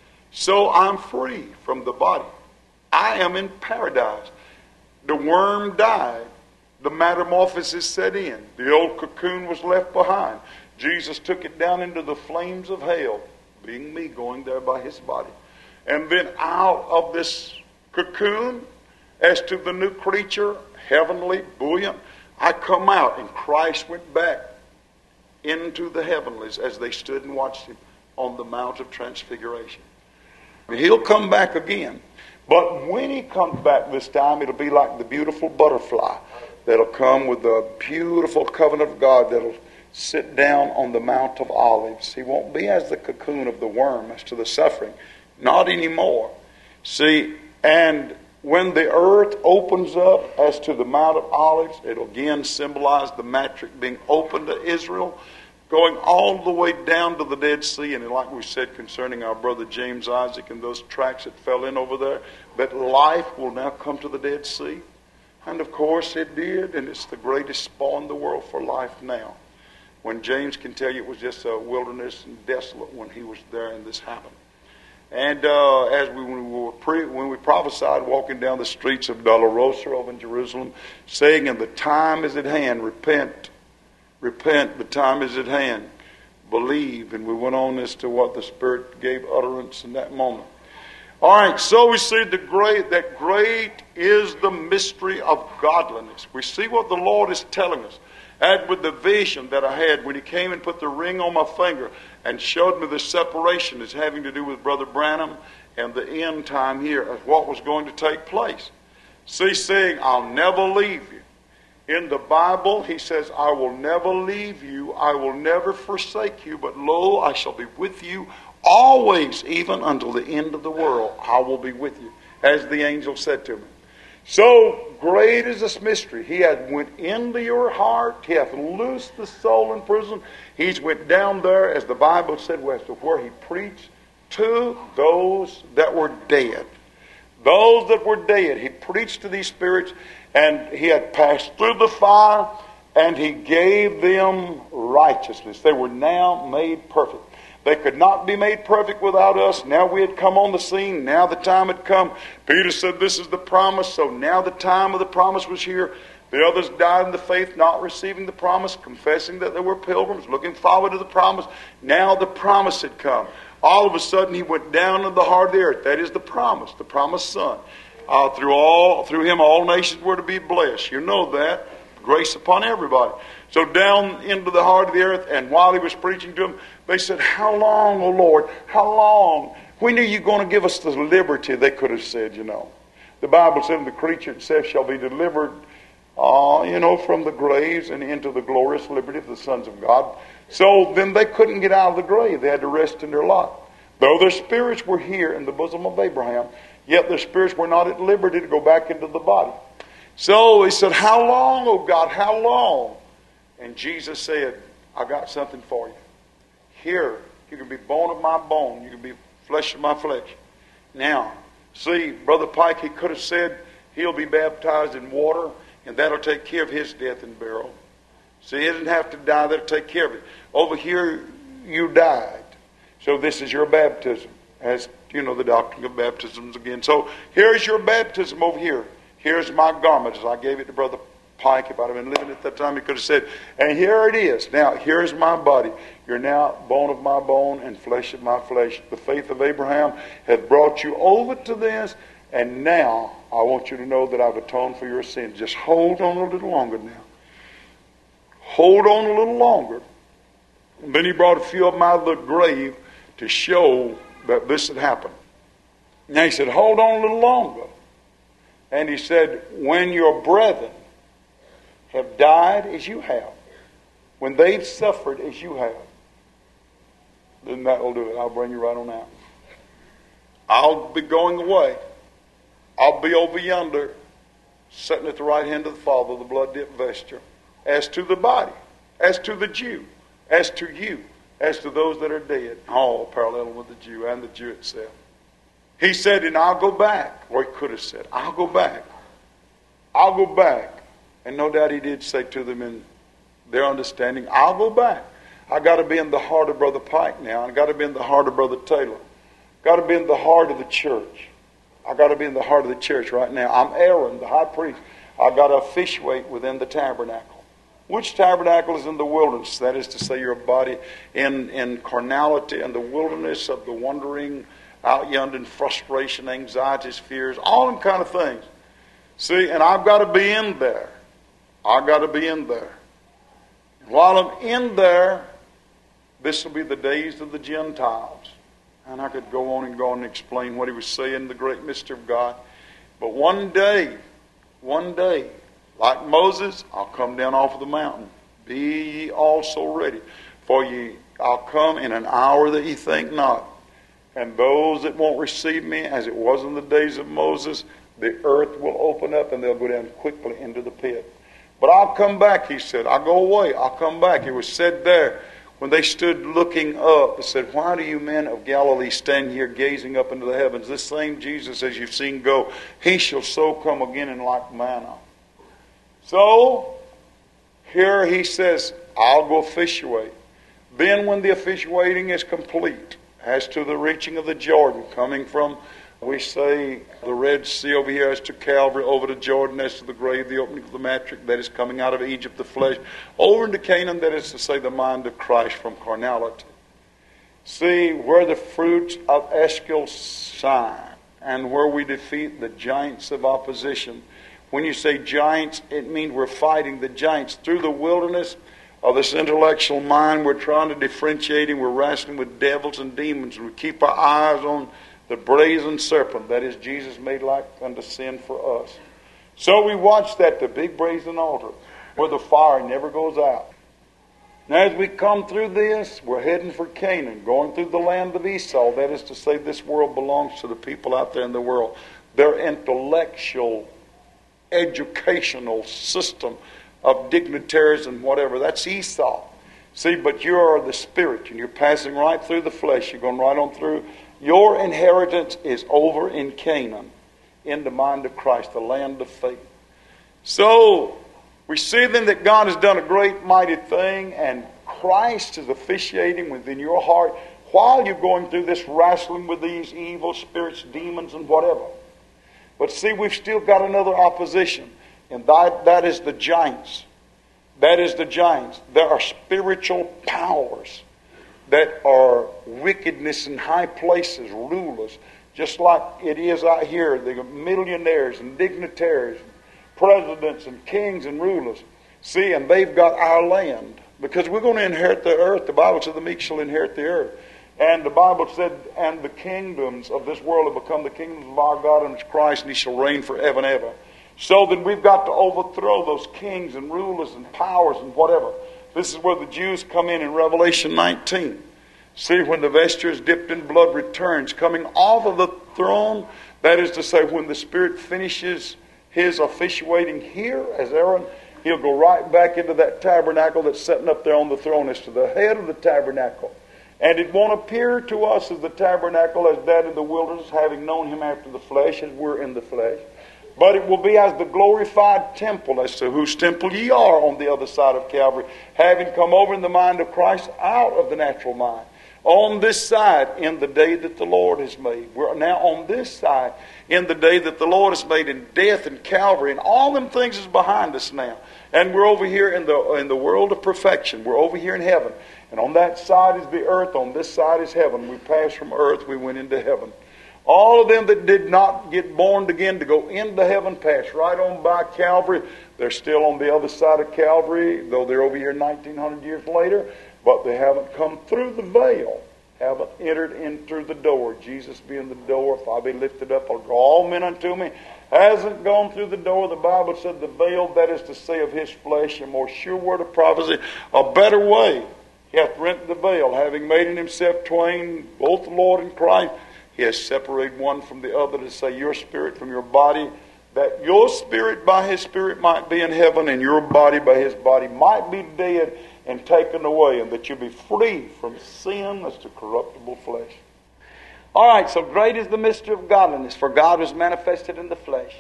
So I'm free from the body. I am in paradise. The worm died. The metamorphosis set in. The old cocoon was left behind. Jesus took it down into the flames of hell, being me going there by his body. And then out of this cocoon, as to the new creature, heavenly, buoyant, I come out, and Christ went back into the heavenlies as they stood and watched him on the Mount of Transfiguration. He'll come back again. But when he comes back this time, it'll be like the beautiful butterfly that'll come with the beautiful covenant of God that'll sit down on the Mount of Olives. He won't be as the cocoon of the worm as to the suffering. Not anymore. See, and when the earth opens up as to the Mount of Olives, it'll again symbolize the matrix being open to Israel, going all the way down to the Dead Sea. And like we said concerning our brother James Isaac and those tracks that fell in over there, that life will now come to the Dead Sea. And of course it did, and it's the greatest spot in the world for life now. When James can tell you it was just a wilderness and desolate when he was there and this happened. And uh, as we when, we were pre, when we prophesied walking down the streets of Dolorosa over in Jerusalem, saying, and the time is at hand, repent, repent, the time is at hand, believe. And we went on as to what the Spirit gave utterance in that moment. All right, so we see the great that great is the mystery of godliness. We see what the Lord is telling us. And with the vision that I had when he came and put the ring on my finger and showed me the separation as having to do with Brother Branham and the end time here of what was going to take place. See, saying, I'll never leave you. In the Bible, he says, I will never leave you. I will never forsake you. But lo, I shall be with you always, even until the end of the world. I will be with you, as the angel said to me. So great is this mystery. He hath went into your heart. He hath loosed the soul in prison. He's went down there, as the Bible said, as to where he preached to those that were dead. Those that were dead. He preached to these spirits, and he had passed through the fire, and he gave them righteousness. They were now made perfect. They could not be made perfect without us. Now we had come on the scene. Now the time had come. Peter said, this is the promise. So now the time of the promise was here. The others died in the faith, not receiving the promise, confessing that they were pilgrims, looking forward to the promise. Now the promise had come. All of a sudden he went down into the heart of the earth. That is the promise, the promised Son. Uh, through all, through him all nations were to be blessed. You know that. Grace upon everybody. So down into the heart of the earth, and while he was preaching to them, they said, how long, O Lord, how long? When are you going to give us the liberty? They could have said, you know. The Bible said, the creature itself shall be delivered, uh, you know, from the graves and into the glorious liberty of the sons of God. So then they couldn't get out of the grave. They had to rest in their lot. Though their spirits were here in the bosom of Abraham, yet their spirits were not at liberty to go back into the body. So he said, how long, O God, how long? And Jesus said, I got something for you. Here, you can be bone of my bone. You can be flesh of my flesh. Now, see, Brother Pike, he could have said he'll be baptized in water, and that'll take care of his death and burial. See, he didn't have to die. That'll take care of it. Over here, you died. So this is your baptism, as you know the doctrine of baptisms again. So here's your baptism over here. Here's my garment, as I gave it to Brother Pike. If I'd have been living at that time, he could have said, and here it is. Now, here's my body. You're now bone of my bone and flesh of my flesh. The faith of Abraham hath brought you over to this, and now I want you to know that I've atoned for your sins. Just hold on a little longer now. Hold on a little longer. And then he brought a few of them out of the grave to show that this had happened. Now he said, hold on a little longer. And he said, when your brethren have died as you have, when they've suffered as you have, then that will do it. I'll bring you right on out. I'll be going away. I'll be over yonder, sitting at the right hand of the Father, the blood-dipped vesture. As to the body, as to the Jew, as to you, as to those that are dead, all parallel with the Jew and the Jew itself. He said, and I'll go back. Or he could have said, I'll go back. I'll go back. And no doubt he did say to them in their understanding, I'll go back. I got to be in the heart of Brother Pike now. I got to be in the heart of Brother Taylor. Got to be in the heart of the church. I got to be in the heart of the church right now. I'm Aaron, the high priest. I got to officiate within the tabernacle. Which tabernacle is in the wilderness? That is to say, your body in, in carnality and the wilderness of the wandering out yonder in frustration, anxieties, fears, all them kind of things. See, and I've got to be in there. I've got to be in there. And while I'm in there, this will be the days of the Gentiles. And I could go on and go on and explain what he was saying, the great mystery of God. But one day, one day, like Moses, I'll come down off of the mountain. Be ye also ready. For ye, I'll come in an hour that ye think not. And those that won't receive me, as it was in the days of Moses, the earth will open up and they'll go down quickly into the pit. But I'll come back, he said. I'll go away. I'll come back. It was said there, when they stood looking up, it said, why do you men of Galilee stand here gazing up into the heavens? This same Jesus, as you've seen go, he shall so come again in like manner. So, here he says, I'll go officiate. Then when the officiating is complete, as to the reaching of the Jordan, coming from, we say, the Red Sea over here, as to Calvary, over to Jordan, as to the grave, the opening of the matrix, that is coming out of Egypt, the flesh, over into Canaan, that is to say, the mind of Christ from carnality. See, where the fruits of Eshcol shine, and where we defeat the giants of opposition. When you say giants, it means we're fighting the giants through the wilderness of this intellectual mind. We're trying to differentiate him. We're wrestling with devils and demons. And we keep our eyes on the brazen serpent, that is Jesus made like unto sin for us. So we watch that, the big brazen altar, where the fire never goes out. Now as we come through this, we're heading for Canaan, going through the land of Esau. That is to say, this world belongs to the people out there in the world. Their intellectual, educational system of dignitaries and whatever, that's Esau. See, but you are the spirit, and you're passing right through the flesh. You're going right on through. Your inheritance is over in Canaan, in the mind of Christ, the land of faith. So, we see then that God has done a great mighty thing, and Christ is officiating within your heart while you're going through this wrestling with these evil spirits, demons, and whatever. But see, we've still got another opposition, and that, that is the giants. That is the giants. There are spiritual powers that are wickedness in high places, rulers, just like it is out here, the millionaires and dignitaries, presidents and kings and rulers. See, and they've got our land, because we're going to inherit the earth. The Bible said the meek shall inherit the earth. And the Bible said, and the kingdoms of this world have become the kingdoms of our God and His Christ, and He shall reign forever and ever. So then we've got to overthrow those kings and rulers and powers and whatever. This is where the Jews come in in Revelation nineteen. See, when the vesture is dipped in blood returns, coming off of the throne, that is to say, when the Spirit finishes His officiating here as Aaron, He'll go right back into that tabernacle that's sitting up there on the throne as to the head of the tabernacle. And it won't appear to us as the tabernacle as that in the wilderness, having known Him after the flesh, as we're in the flesh. But it will be as the glorified temple, as to whose temple ye are on the other side of Calvary, having come over in the mind of Christ out of the natural mind. on this side in the day that the Lord has made. We're now on this side in the day that the Lord has made, in death and Calvary, and all them things is behind us now. And we're over here in the in the world of perfection. We're over here in heaven. And on that side is the earth, on this side is heaven. We passed from earth, we went into heaven. All of them that did not get born again to go into heaven passed right on by Calvary. They're still on the other side of Calvary, though they're over here nineteen hundred years later. But they haven't come through the veil, haven't entered in through the door. Jesus being the door, if I be lifted up, I'll draw all men unto me. Hasn't gone through the door. The Bible said the veil, that is to say of his flesh, a more sure word of prophecy, a better way. He hath rent the veil, having made in himself twain, both the Lord and Christ. He has separated one from the other to say your spirit from your body, that your spirit by his spirit might be in heaven, and your body by his body might be dead and taken away, and that you be free from sin as to corruptible flesh. All right, so great is the mystery of godliness, for God was manifested in the flesh.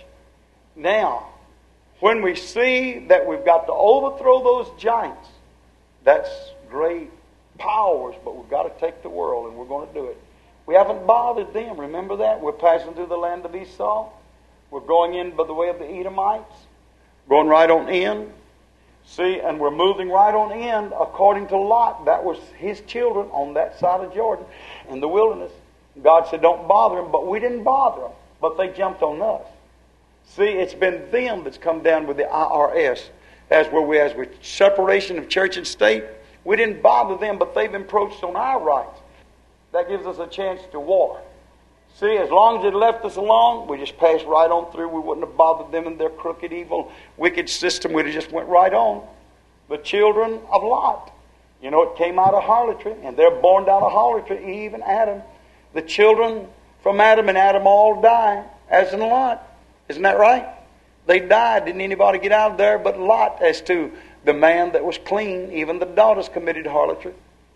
Now, when we see that we've got to overthrow those giants, that's great powers, but we've got to take the world, and we're going to do it. We haven't bothered them. Remember that? We're passing through the land of Esau. We're going in by the way of the Edomites. Going right on in. See, and we're moving right on in according to Lot. That was his children on that side of Jordan in the wilderness. God said, don't bother them, but we didn't bother them. But they jumped on us. See, it's been them that's come down with the I R S. As where we, as with separation of church and state, we didn't bother them, but they've encroached on our rights. That gives us a chance to war. See, as long as it left us alone, we just passed right on through. We wouldn't have bothered them in their crooked, evil, wicked system. We'd have just went right on. The children of Lot. You know, it came out of harlotry, and they're born out of harlotry, Eve and Adam. The children from Adam and Adam all die, as in Lot. Isn't that right? They died. Didn't anybody get out of there but Lot, as to the man that was clean. Even the daughters committed harlotry.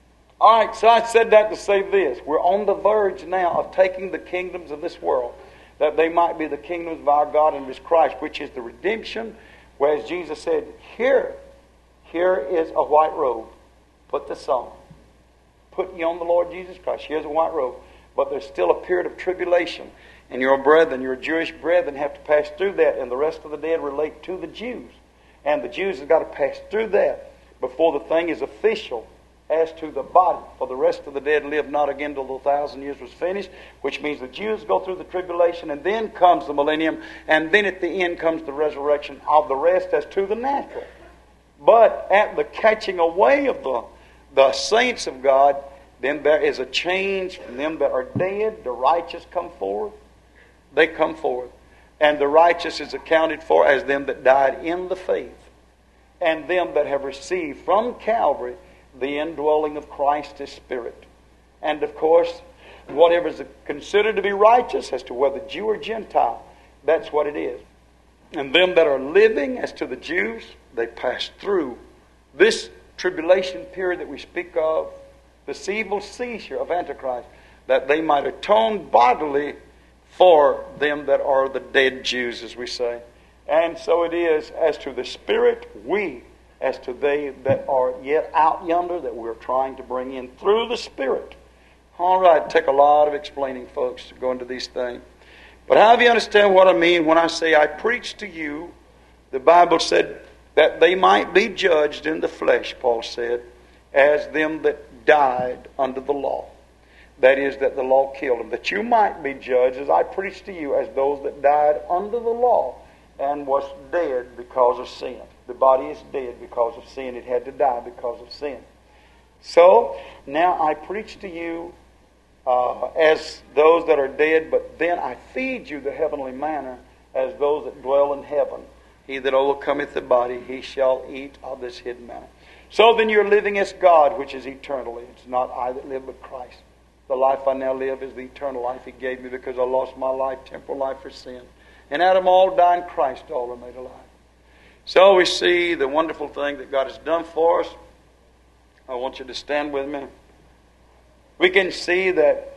All right, so I said that to say this. We're on the verge now of taking the kingdoms of this world, that they might be the kingdoms of our God and of his Christ, which is the redemption. Whereas Jesus said, here, here is a white robe. Put this on. Put ye on the Lord Jesus Christ. Here's a white robe. But there's still a period of tribulation. And your brethren, your Jewish brethren, have to pass through that. And the rest of the dead relate to the Jews. And the Jews have got to pass through that before the thing is official as to the body. For the rest of the dead live not again till the thousand years was finished, which means the Jews go through the tribulation, and then comes the millennium, and then at the end comes the resurrection of the rest as to the natural. But at the catching away of the, the saints of God, then there is a change from them that are dead. The righteous come forth. They come forth. And the righteous is accounted for as them that died in the faith, and them that have received from Calvary the indwelling of Christ His Spirit. And of course, whatever is considered to be righteous, as to whether Jew or Gentile, that's what it is. And them that are living, as to the Jews, they pass through this tribulation period that we speak of, this evil seizure of Antichrist, that they might atone bodily for them that are the dead Jews, as we say. And so it is as to the Spirit, we, as to they that are yet out yonder, that we're trying to bring in through the Spirit. All right, take a lot of explaining, folks, to go into these things. But how do you understand what I mean when I say I preach to you? The Bible said that they might be judged in the flesh, Paul said, as them that died under the law. That is, that the law killed them. That you might be judged, as I preach to you, as those that died under the law and was dead because of sin. The body is dead because of sin. It had to die because of sin. So, now I preach to you uh, as those that are dead, but then I feed you the heavenly manna as those that dwell in heaven. He that overcometh the body, he shall eat of this hidden manna. So then you're living as God, which is eternally. It's not I that live, but Christ. The life I now live is the eternal life He gave me, because I lost my life, temporal life, for sin. And Adam all died, and Christ all are made alive. So we see the wonderful thing that God has done for us. I want you to stand with me. We can see that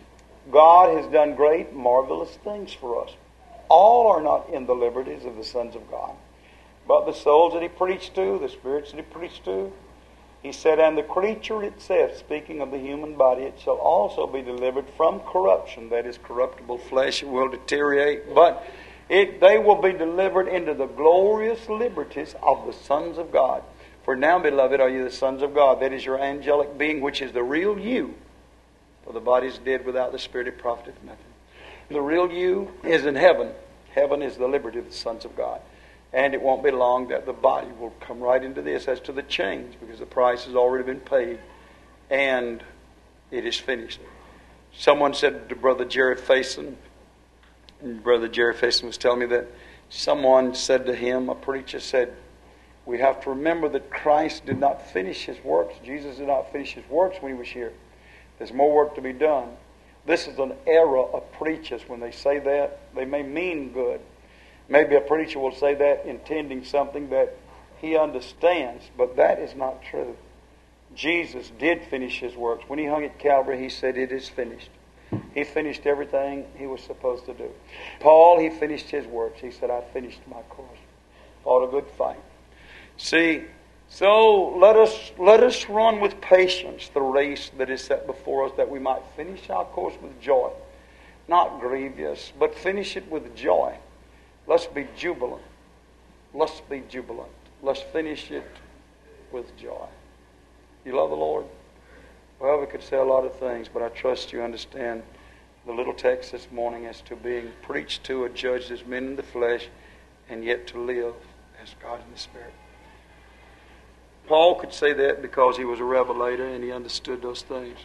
God has done great, marvelous things for us. All are not in the liberties of the sons of God. But the souls that He preached to, the spirits that He preached to, He said, and the creature itself, speaking of the human body, it shall also be delivered from corruption, that is, corruptible flesh, it will deteriorate, but it, they will be delivered into the glorious liberties of the sons of God. For now, beloved, are you the sons of God. That is your angelic being, which is the real you. For the body is dead without the spirit, it profiteth nothing. The real you is in heaven. Heaven is the liberty of the sons of God. And it won't be long that the body will come right into this as to the change, because the price has already been paid and it is finished. Someone said to Brother Jerry Faison, and Brother Jerry Faison was telling me that someone said to him, a preacher said, we have to remember that Christ did not finish His works. Jesus did not finish His works when He was here. There's more work to be done. This is an era of preachers. When they say that, they may mean good. Maybe a preacher will say that intending something that he understands, but that is not true. Jesus did finish His works. When He hung at Calvary, He said, it is finished. He finished everything He was supposed to do. Paul, he finished his works. He said, I finished my course. Fought a good fight. See, so let us let us run with patience the race that is set before us, that we might finish our course with joy. Not grievous, but finish it with joy. Let's be jubilant. Let's be jubilant. Let's finish it with joy. You love the Lord? Well, we could say a lot of things, but I trust you understand the little text this morning as to being preached to or judged as men in the flesh, and yet to live as God in the Spirit. Paul could say that because he was a revelator and he understood those things.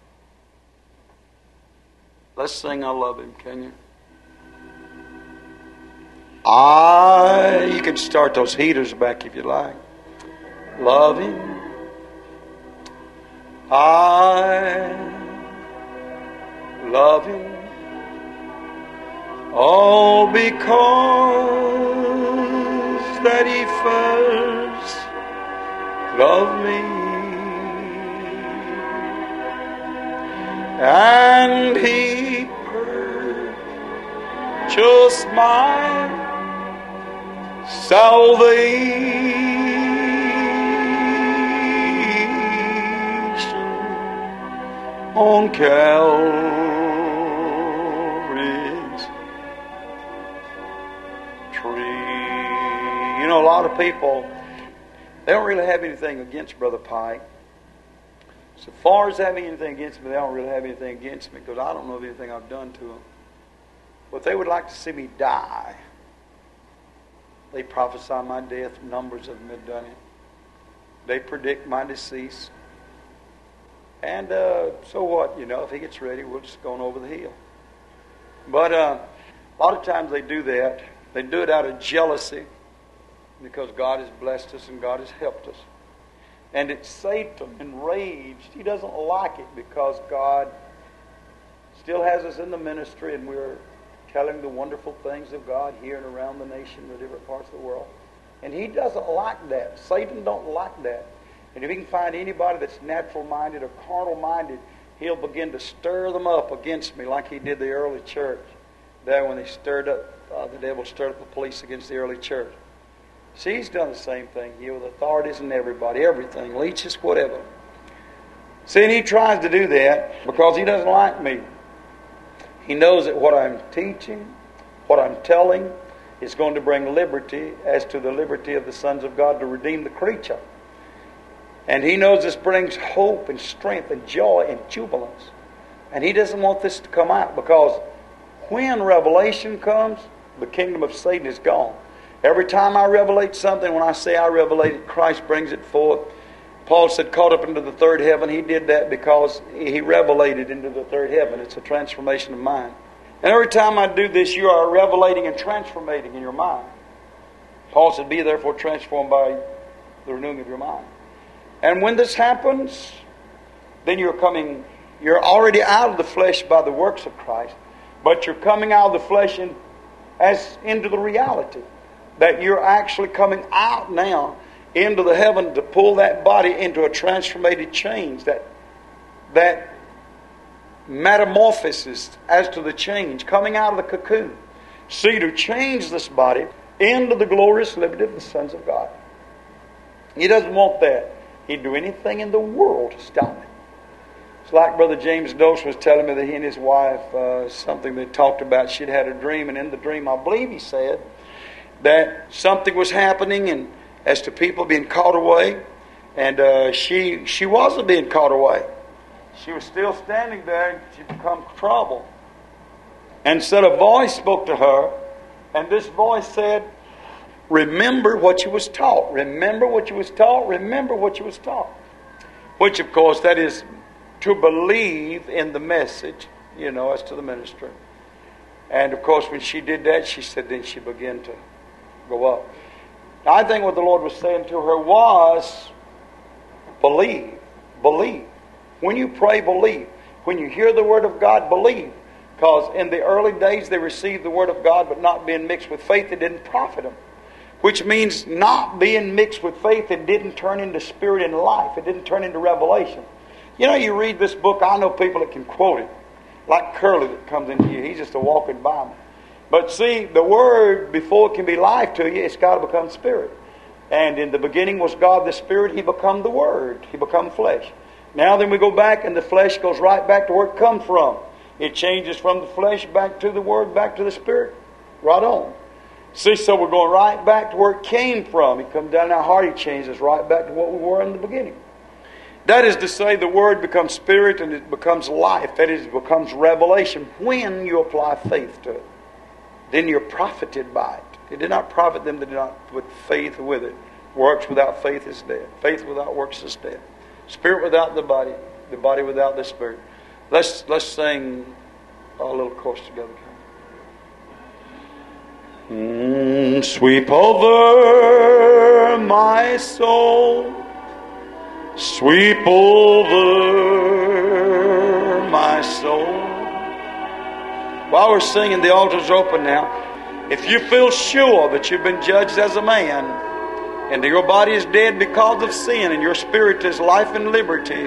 Let's sing I Love Him, can you? I, you can start those heaters back if you like. Love Him. I love Him. All because that He first loved me. And He purchased my salvation on Calvary's tree. You know, a lot of people, they don't really have anything against Brother Pike. So far as having anything against me, they don't really have anything against me, because I don't know of anything I've done to them. But they would like to see me die. They prophesy my death. Numbers of them have done it. They predict my decease. And uh, so what? You know, if he gets ready, we'll just go on over the hill. But uh, a lot of times they do that. They do it out of jealousy, because God has blessed us and God has helped us. And it's Satan enraged. He doesn't like it because God still has us in the ministry and we're telling the wonderful things of God here and around the nation, the different parts of the world. And he doesn't like that. Satan don't like that. And if he can find anybody that's natural-minded or carnal-minded, he'll begin to stir them up against me like he did the early church. There when they stirred up, uh, the devil stirred up the police against the early church. See, he's done the same thing here with authorities and everybody, everything, leeches, whatever. See, and he tries to do that because he doesn't like me. He knows that what I'm teaching, what I'm telling, is going to bring liberty as to the liberty of the sons of God to redeem the creature. And he knows this brings hope and strength and joy and jubilance. And he doesn't want this to come out, because when revelation comes, the kingdom of Satan is gone. Every time I revelate something, when I say I revelate it, Christ brings it forth. Paul said, caught up into the third heaven. He did that because he revelated into the third heaven. It's a transformation of mind. And every time I do this, you are revelating and transformating in your mind. Paul said, be therefore transformed by the renewing of your mind. And when this happens, then you're coming, you're already out of the flesh by the works of Christ, but you're coming out of the flesh in, as into the reality. That you're actually coming out now into the heaven to pull that body into a transformated change. That that metamorphosis as to the change, coming out of the cocoon. See, to change this body into the glorious liberty of the sons of God. He doesn't want that. He'd do anything in the world to stop it. It's like Brother James Dose was telling me that he and his wife, uh, something they talked about, she'd had a dream, and in the dream, I believe he said, that something was happening and as to people being caught away, and uh, she she wasn't being caught away. She was still standing there, and she'd become trouble. And said a voice spoke to her, and this voice said, remember what you was taught. Remember what you was taught. Remember what you was taught. Which, of course, that is to believe in the message, you know, as to the ministry. And, of course, when she did that, she said then she began to go up. I think what the Lord was saying to her was, believe, believe. When you pray, believe. When you hear the Word of God, believe. Because in the early days they received the Word of God, but not being mixed with faith, it didn't profit them. Which means not being mixed with faith, it didn't turn into spirit and life. It didn't turn into revelation. You know, you read this book, I know people that can quote it. Like Curly that comes into you. He's just a walking Bible. But see, the Word, before it can be life to you, it's got to become spirit. And in the beginning was God the Spirit. He become the Word. He become flesh. Now then we go back, and the flesh goes right back to where it comes from. It changes from the flesh back to the Word, back to the Spirit. Right on. See, so we're going right back to where it came from. It comes down in our heart. He changes right back to what we were in the beginning. That is to say, the Word becomes spirit and it becomes life. That is, it becomes revelation when you apply faith to it. Then you're profited by it. It did not profit them that did not put faith with it. Works without faith is dead. Faith without works is dead. Spirit without the body. The body without the spirit. Let's let's sing a little chorus together. Mm, sweep over my soul. Sweep over my soul. While we're singing, the altar's open now. If you feel sure that you've been judged as a man, and your body is dead because of sin, and your spirit is life and liberty,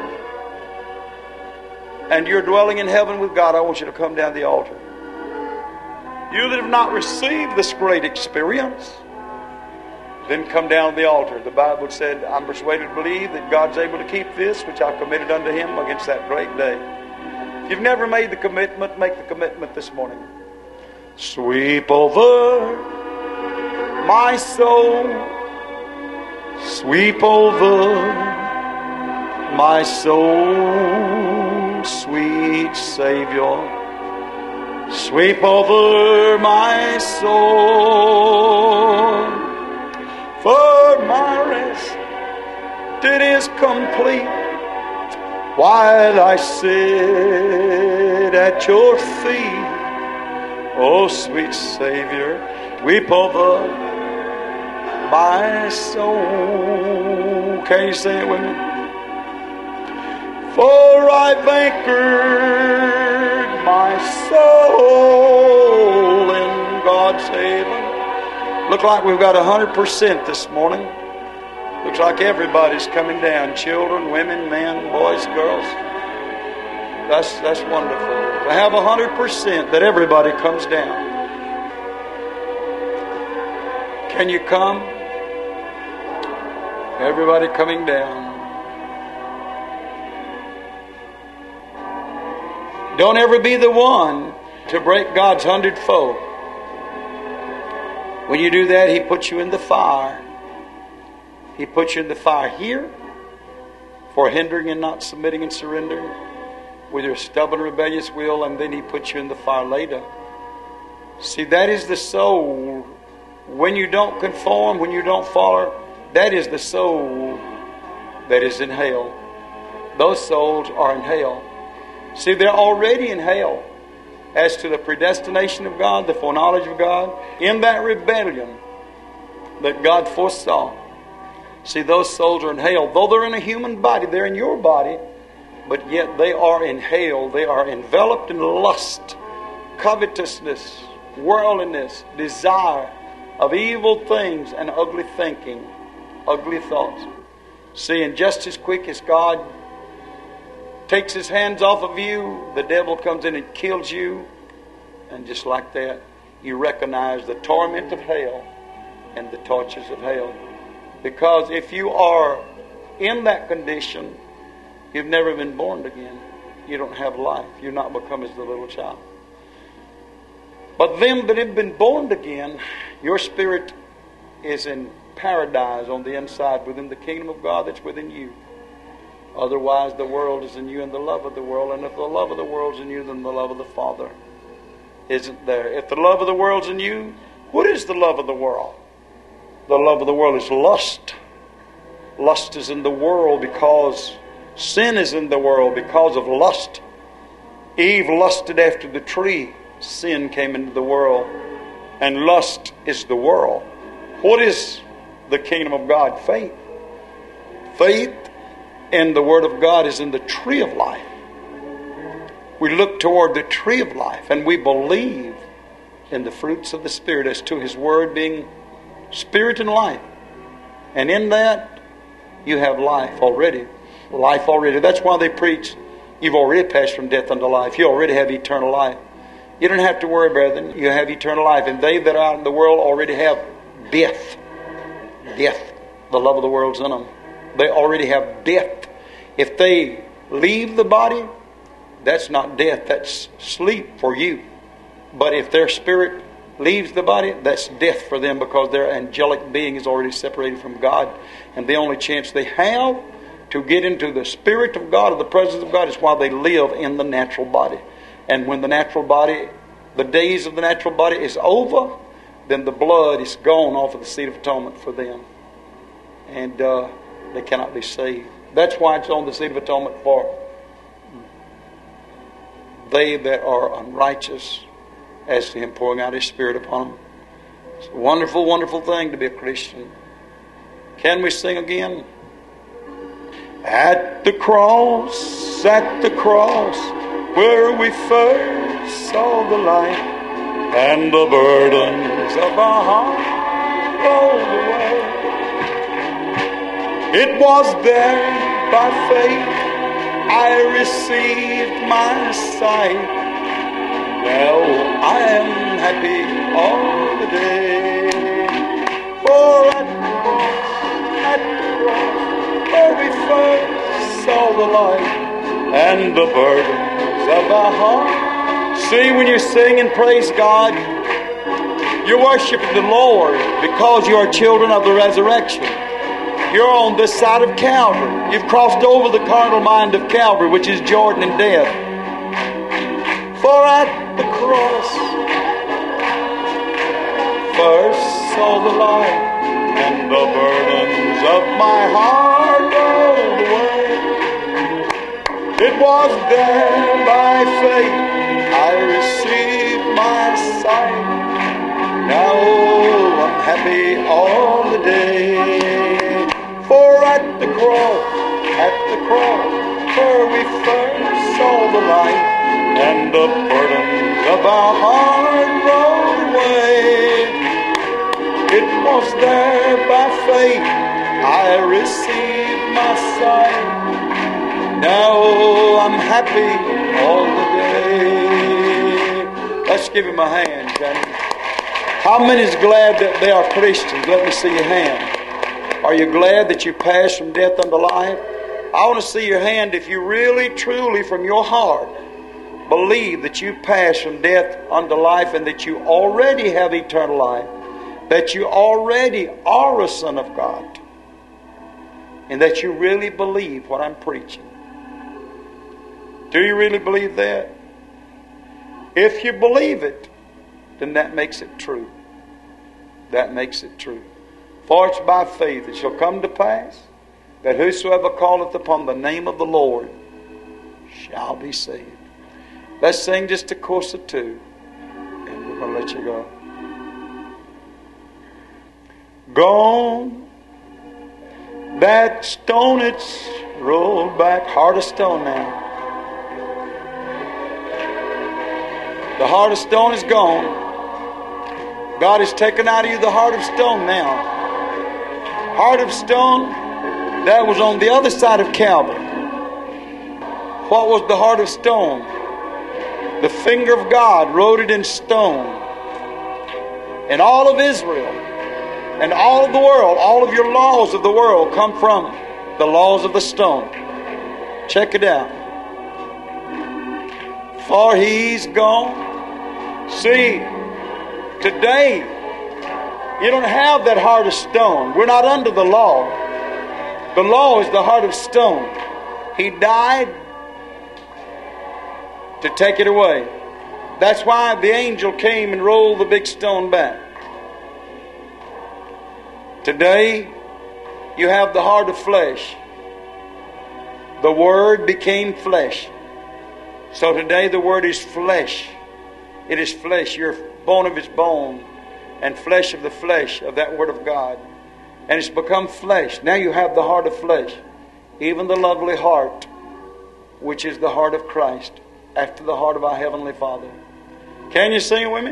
and you're dwelling in heaven with God, I want you to come down the altar. You that have not received this great experience, then come down the altar. The Bible said, I'm persuaded to believe that God's able to keep this which I committed unto Him against that great day. If you've never made the commitment, make the commitment this morning. Sweep over my soul. Sweep over my soul, sweet Savior. Sweep over my soul. For my rest, it is complete while I sit at your feet. Oh, sweet Savior, weep over my soul. Can you say it with me? For I've anchored my soul in God's haven. Look like we've got one hundred percent this morning. Looks like everybody's coming down. Children, women, men, boys, girls. That's, that's wonderful. To have one hundred percent that everybody comes down. Can you come? Everybody coming down. Don't ever be the one to break God's hundredfold. When you do that, He puts you in the fire. He puts you in the fire here for hindering and not submitting and surrendering with your stubborn, rebellious will, and then He puts you in the fire later. See, that is the soul. When you don't conform, when you don't follow, that is the soul that is in hell. Those souls are in hell. See, they're already in hell as to the predestination of God, the foreknowledge of God, in that rebellion that God foresaw. See, those souls are in hell. Though they're in a human body, they're in your body, but yet they are in hell. They are enveloped in lust, covetousness, worldliness, desire of evil things and ugly thinking, ugly thoughts. See, and just as quick as God takes His hands off of you, the devil comes in and kills you. And just like that, you recognize the torment of hell and the tortures of hell. Because if you are in that condition, you've never been born again. You don't have life. You're not become as the little child. But them that have been born again, your spirit is in paradise on the inside, within the kingdom of God that's within you. Otherwise, the world is in you and the love of the world. And if the love of the world's in you, then the love of the Father isn't there. If the love of the world's in you, what is the love of the world? The love of the world is lust. Lust is in the world because sin is in the world because of lust. Eve lusted after the tree. Sin came into the world. And lust is the world. What is the kingdom of God? Faith. Faith in the Word of God is in the tree of life. We look toward the tree of life and we believe in the fruits of the Spirit as to His Word being Spirit and life. And in that, you have life already. Life already. That's why they preach, you've already passed from death unto life. You already have eternal life. You don't have to worry, brethren. You have eternal life. And they that are out in the world already have death. Death. The love of the world's in them. They already have death. If they leave the body, that's not death. That's sleep for you. But if their spirit leaves the body, that's death for them, because their angelic being is already separated from God. And the only chance they have to get into the Spirit of God, or the presence of God, is while they live in the natural body. And when the natural body, the days of the natural body is over, then the blood is gone off of the seat of atonement for them. And uh, they cannot be saved. That's why it's on the seat of atonement for they that are unrighteous, as to Him pouring out His Spirit upon them. It's a wonderful, wonderful thing to be a Christian. Can we sing again? At the cross, at the cross, where we first saw the light, and the burdens of our heart rolled away. It was there by faith I received my sight. Now I am happy all the day. For at the cross, at the cross, where we first saw the light, and the burdens of our heart. See, when you sing and praise God, you're worshiping the Lord because you are children of the resurrection. You're on this side of Calvary. You've crossed over the carnal mind of Calvary, which is Jordan and death. For at the cross first saw the light, and the burdens of my heart rolled away. It was there by faith I received my sight. Now I'm happy all the day. For at the cross, at the cross, where we first saw the light, and the burdens of our heart rolled away. It was there by faith I received my sight. Now I'm happy all the day. Let's give Him a hand, Johnny. How many is glad that they are Christians? Let me see your hand. Are you glad that you passed from death unto life? I want to see your hand if you really, truly, from your heart, believe that you passed from death unto life, and that you already have eternal life, that you already are a son of God, and that you really believe what I'm preaching. Do you really believe that? If you believe it, then that makes it true. That makes it true. For it's by faith it shall come to pass that whosoever calleth upon the name of the Lord shall be saved. Let's sing just a chorus or two, and we're going to let you go. Gone, that stone, it's rolled back. Heart of stone now. The heart of stone is gone. God has taken out of you the heart of stone now. Heart of stone, that was on the other side of Calvary. What was the heart of stone? The finger of God wrote it in stone. And all of Israel and all of the world, all of your laws of the world come from The laws of the stone. Check it out. For he's gone. See, today, you don't have that heart of stone. We're not under the law. The law is the heart of stone. He died to take it away. That's why the angel came and rolled the big stone back. Today, you have the heart of flesh. The Word became flesh. So today the Word is flesh. It is flesh. You're bone of His bone and flesh of the flesh of that Word of God. And it's become flesh. Now you have the heart of flesh. Even the lovely heart, which is the heart of Christ, after the heart of our Heavenly Father. Can you sing it with me?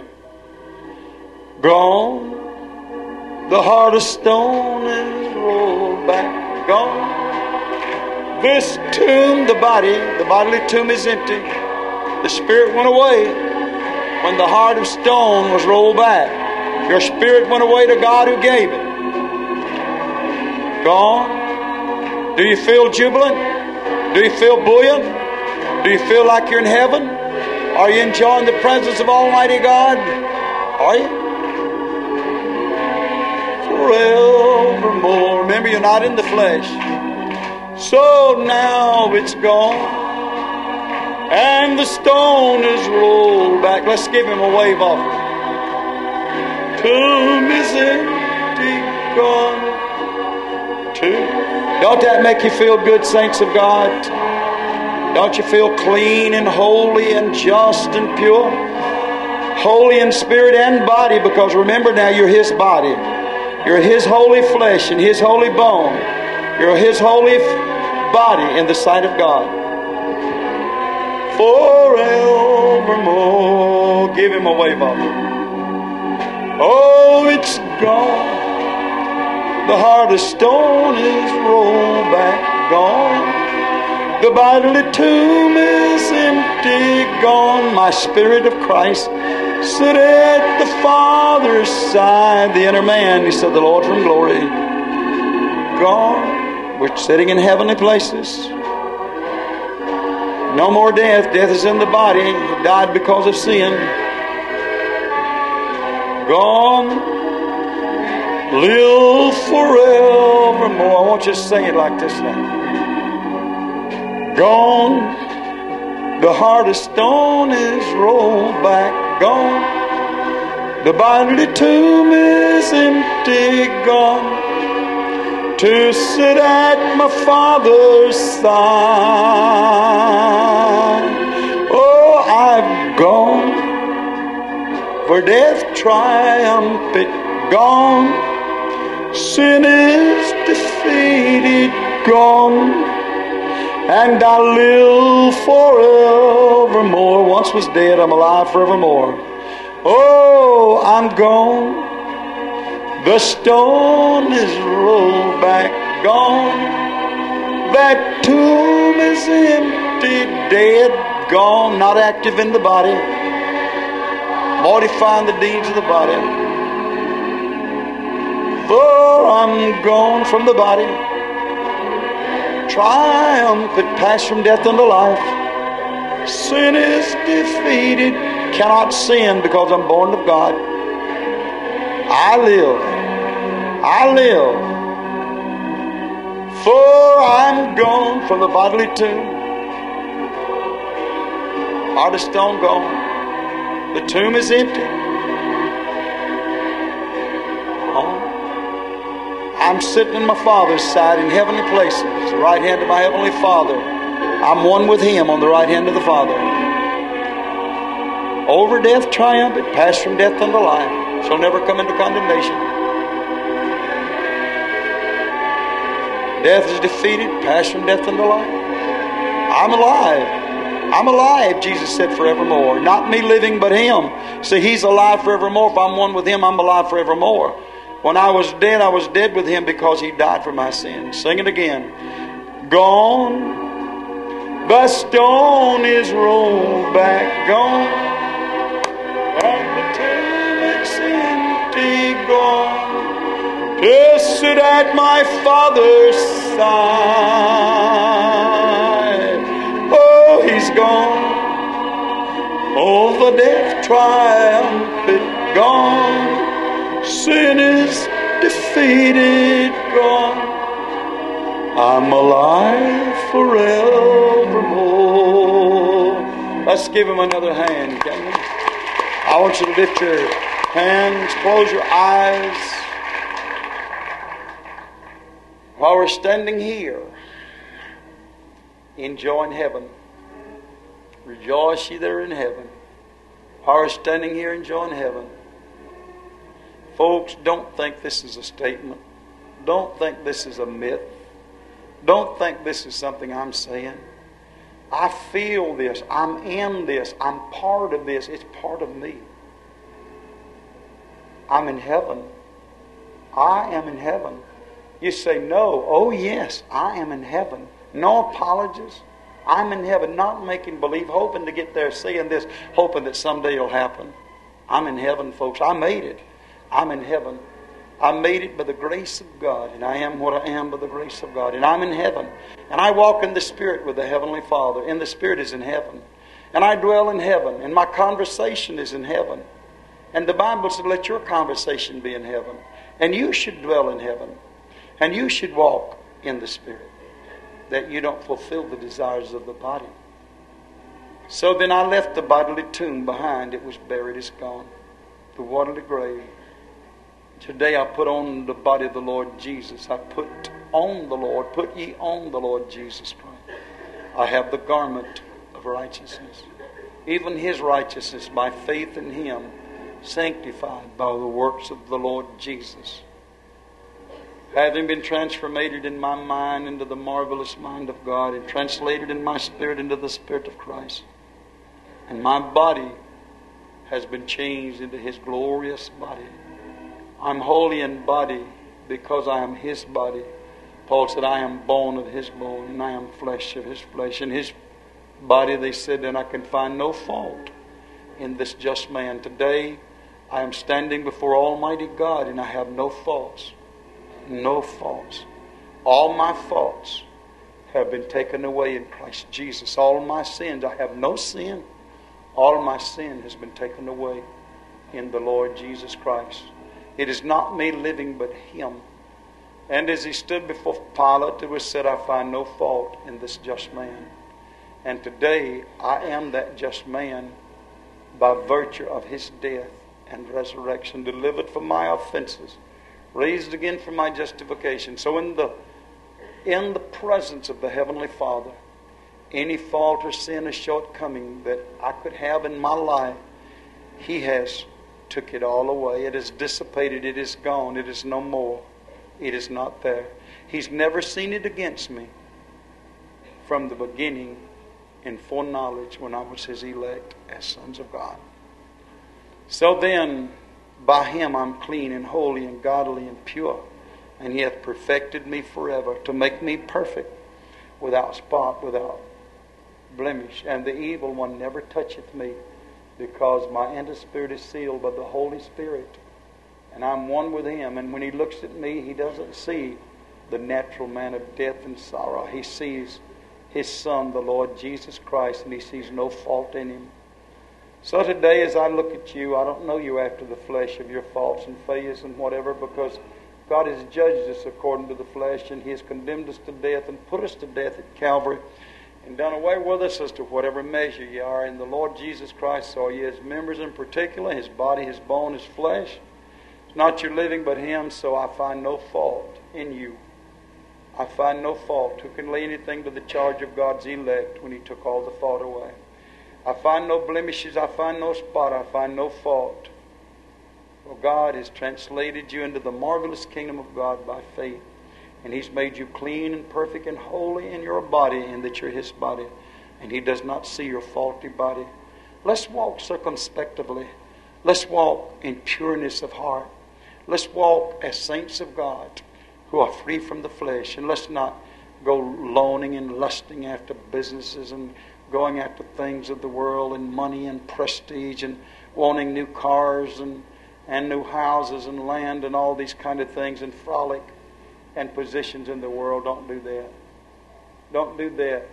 Gone. The heart of stone is rolled back. Gone. This tomb, the body, the bodily tomb is empty. The spirit went away when the heart of stone was rolled back. Your spirit went away to God who gave it. Gone. Do you feel jubilant? Do you feel buoyant? Do you feel like you're in heaven? Are you enjoying the presence of Almighty God? Are you? Forevermore. Remember, you're not in the flesh. So now it's gone. And the stone is rolled back. Let's give Him a wave offering. Tomb is empty, gone. Don't that make you feel good, saints of God? Don't you feel clean and holy and just and pure? Holy in spirit and body, because remember now, you're His body. You're His holy flesh and His holy bone. You're His holy body in the sight of God. Forevermore. Give Him a wave offering. Oh, it's gone. The heart of stone is rolled back, gone. The bodily tomb is empty, gone. My spirit of Christ sit at the Father's side. The inner man, He said, the Lord from glory, gone. We're sitting in heavenly places. No more death. Death is in the body. He died because of sin. Gone. Live forevermore. I want you to sing it like this now. Gone. The heart of stone is rolled back. Gone. The bodily tomb is empty. Gone. To sit at my Father's side. Oh, I've gone. For death triumphant. Gone. Sin is defeated, gone, and I live forevermore. Once was dead, I'm alive forevermore. Oh, I'm gone. The stone is rolled back, gone. That tomb is empty, dead, gone, not active in the body, mortifying the deeds of the body. For I'm gone from the body, triumphant, passed from death unto life. Sin is defeated, cannot sin because I'm born of God. I live, I live, for I'm gone from the bodily tomb. Heart of stone gone. The tomb is empty. I'm sitting in my Father's side in heavenly places, the right hand of my Heavenly Father. I'm one with Him on the right hand of the Father. Over death triumphant, passed from death unto life, shall never come into condemnation. Death is defeated, passed from death unto life. I'm alive. I'm alive, Jesus said, forevermore. Not me living, but Him. See, He's alive forevermore. If I'm one with Him, I'm alive forevermore. When I was dead, I was dead with Him because He died for my sins. Sing it again. Gone. The stone is rolled back, gone. And the tomb is empty, gone. To sit at my Father's side. Oh, He's gone. Over death triumphant, gone. Sin is defeated, gone. I'm alive forevermore. Let's give Him another hand, can we? I want you to lift your hands, close your eyes. While we're standing here, enjoying heaven. Rejoice ye that are in heaven. While we're standing here enjoying heaven. Folks, don't think this is a statement. Don't think this is a myth. Don't think this is something I'm saying. I feel this. I'm in this. I'm part of this. It's part of me. I'm in heaven. I am in heaven. You say no. Oh yes, I am in heaven. No apologies. I'm in heaven, not making believe, hoping to get there, seeing this, hoping that someday it'll happen. I'm in heaven, folks. I made it. I'm in heaven. I made it by the grace of God, and I am what I am by the grace of God. And I'm in heaven. And I walk in the Spirit with the Heavenly Father. And the Spirit is in heaven. And I dwell in heaven. And my conversation is in heaven. And the Bible said, let your conversation be in heaven. And you should dwell in heaven. And you should walk in the Spirit, that you don't fulfill the desires of the body. So then I left the bodily tomb behind. It was buried, it's gone. The watery grave. Today I put on the body of the Lord Jesus. I put on the Lord, put ye on the Lord Jesus Christ. I have the garment of righteousness. Even His righteousness by faith in Him, sanctified by the works of the Lord Jesus. Having been transformated in my mind into the marvelous mind of God, and translated in my spirit into the Spirit of Christ. And my body has been changed into His glorious body. I'm holy in body because I am His body. Paul said, I am bone of His bone, and I am flesh of His flesh. In His body, they said, and I can find no fault in this just man. Today, I am standing before Almighty God, and I have no faults. No faults. All my faults have been taken away in Christ Jesus. All my sins, I have no sin. All my sin has been taken away in the Lord Jesus Christ. It is not me living, but Him. And as He stood before Pilate, it was said, I find no fault in this just man. And today, I am that just man by virtue of His death and resurrection, delivered from my offenses, raised again for my justification. So in the in the presence of the Heavenly Father, any fault or sin or shortcoming that I could have in my life, He has took it all away. It is dissipated. It is gone. It is no more. It is not there. He's never seen it against me from the beginning in foreknowledge when I was His elect as sons of God. So then, by Him I'm clean and holy and godly and pure. And He hath perfected me forever to make me perfect, without spot, without blemish. And the evil one never toucheth me, because my inner spirit is sealed by the Holy Spirit. And I'm one with Him. And when He looks at me, He doesn't see the natural man of death and sorrow. He sees His Son, the Lord Jesus Christ, and He sees no fault in Him. So today, as I look at you, I don't know you after the flesh of your faults and failures and whatever, because God has judged us according to the flesh, and He has condemned us to death and put us to death at Calvary, and done away with us as to whatever measure you are in the Lord Jesus Christ. So ye as members in particular, His body, His bone, His flesh. It's not your living but Him, so I find no fault in you. I find no fault. Who can lay anything to the charge of God's elect when He took all the fault away? I find no blemishes, I find no spot, I find no fault. For God has translated you into the marvelous kingdom of God by faith. And He's made you clean and perfect and holy in your body, and that you're His body. And He does not see your faulty body. Let's walk circumspectively. Let's walk in pureness of heart. Let's walk as saints of God who are free from the flesh. And let's not go loaning and lusting after businesses and going after things of the world and money and prestige and wanting new cars and, and new houses and land and all these kind of things and frolic. and positions in the world. Don't do that. Don't do that.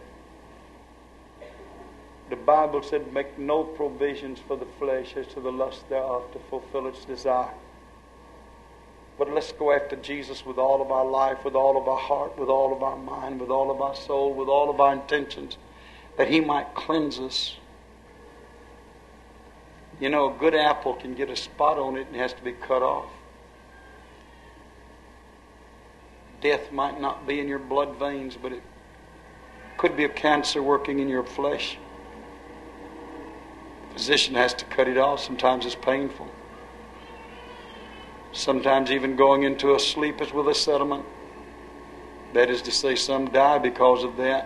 The Bible said, make no provisions for the flesh as to the lust thereof to fulfill its desire. But let's go after Jesus with all of our life, with all of our heart, with all of our mind, with all of our soul, with all of our intentions, that He might cleanse us. You know, a good apple can get a spot on it and has to be cut off. Death might not be in your blood veins, but it could be a cancer working in your flesh. The physician has to cut it off. Sometimes it's painful. Sometimes even going into a sleep is with a settlement. That is to say, some die because of that.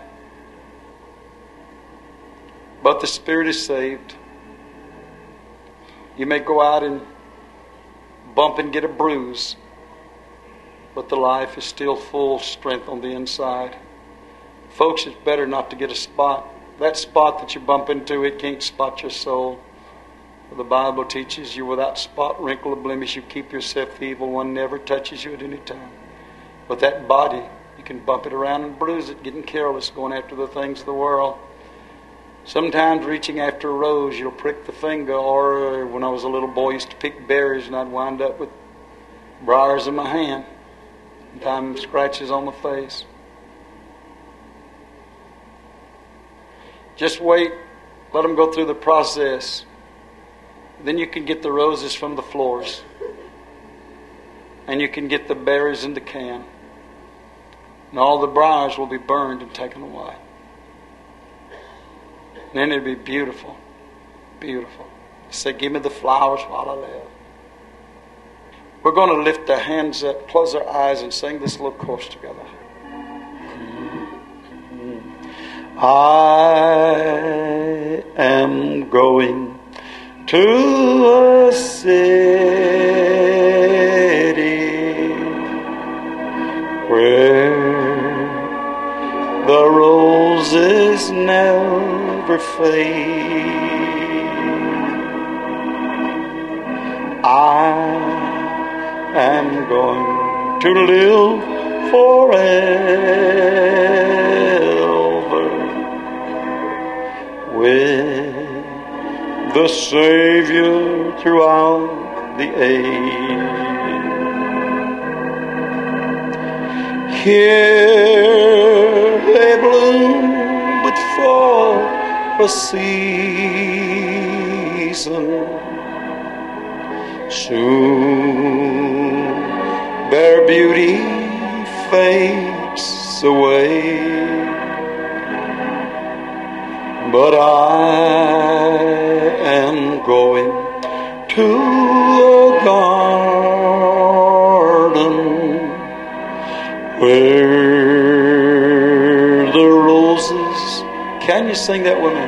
But the spirit is saved. You may go out and bump and get a bruise, but the life is still full strength on the inside. Folks, it's better not to get a spot. That spot that you bump into, it can't spot your soul. The Bible teaches you without spot, wrinkle, or blemish, you keep yourself. The evil one never touches you at any time. But that body, you can bump it around and bruise it, getting careless, going after the things of the world. Sometimes reaching after a rose, you'll prick the finger. Or when I was a little boy, I used to pick berries and I'd wind up with briars in my hand. Sometimes scratches on my face. Just wait. Let them go through the process. Then you can get the roses from the floors. And you can get the berries in the can. And all the briars will be burned and taken away. And then it'll be beautiful. Beautiful. Say, give me the flowers while I live. We're going to lift our hands up, close our eyes, and sing this little chorus together. I am going to a city where the roses never fade. I am going to live forever with the Savior throughout the age. Here they bloom but for a season. Soon their beauty fades away. But I am going to a garden where the roses... Can you sing that with me?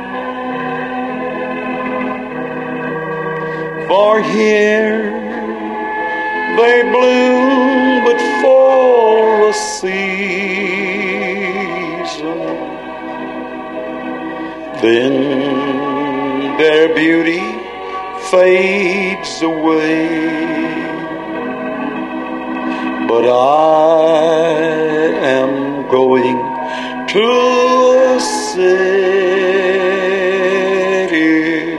For here they bloom but for a season. Then their beauty fades away. But I am going to a city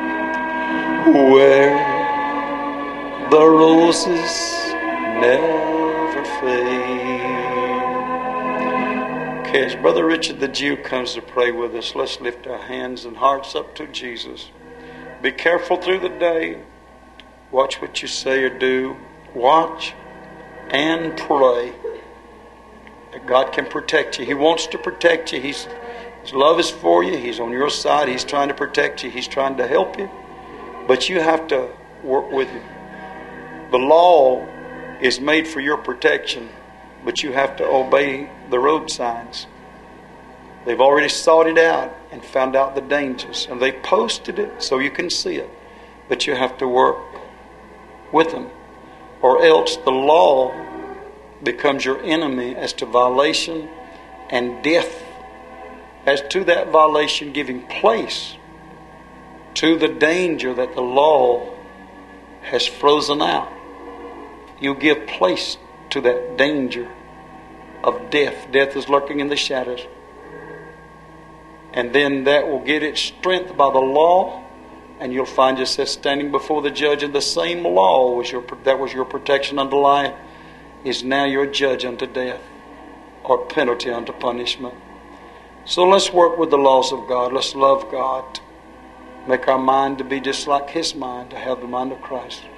where the roses never fade. Okay, as Brother Richard the Jew comes to pray with us, let's lift our hands and hearts up to Jesus. Be careful through the day. Watch what you say or do. Watch and pray that God can protect you. He wants to protect you. He's, His love is for you. He's on your side. He's trying to protect you. He's trying to help you. But you have to work with Him. The law is made for your protection, but you have to obey the road signs. They've already sought it out and found out the dangers, and they posted it so you can see it. But you have to work with them, or else the law becomes your enemy as to violation, and death as to that violation giving place to the danger that the law has frozen out. You give place to that danger of death. Death is lurking in the shadows. And then that will get its strength by the law, and you'll find yourself standing before the judge, and the same law was your, that was your protection unto life is now your judge unto death, or penalty unto punishment. So let's work with the laws of God. Let's love God. Make our mind to be just like His mind, to have the mind of Christ.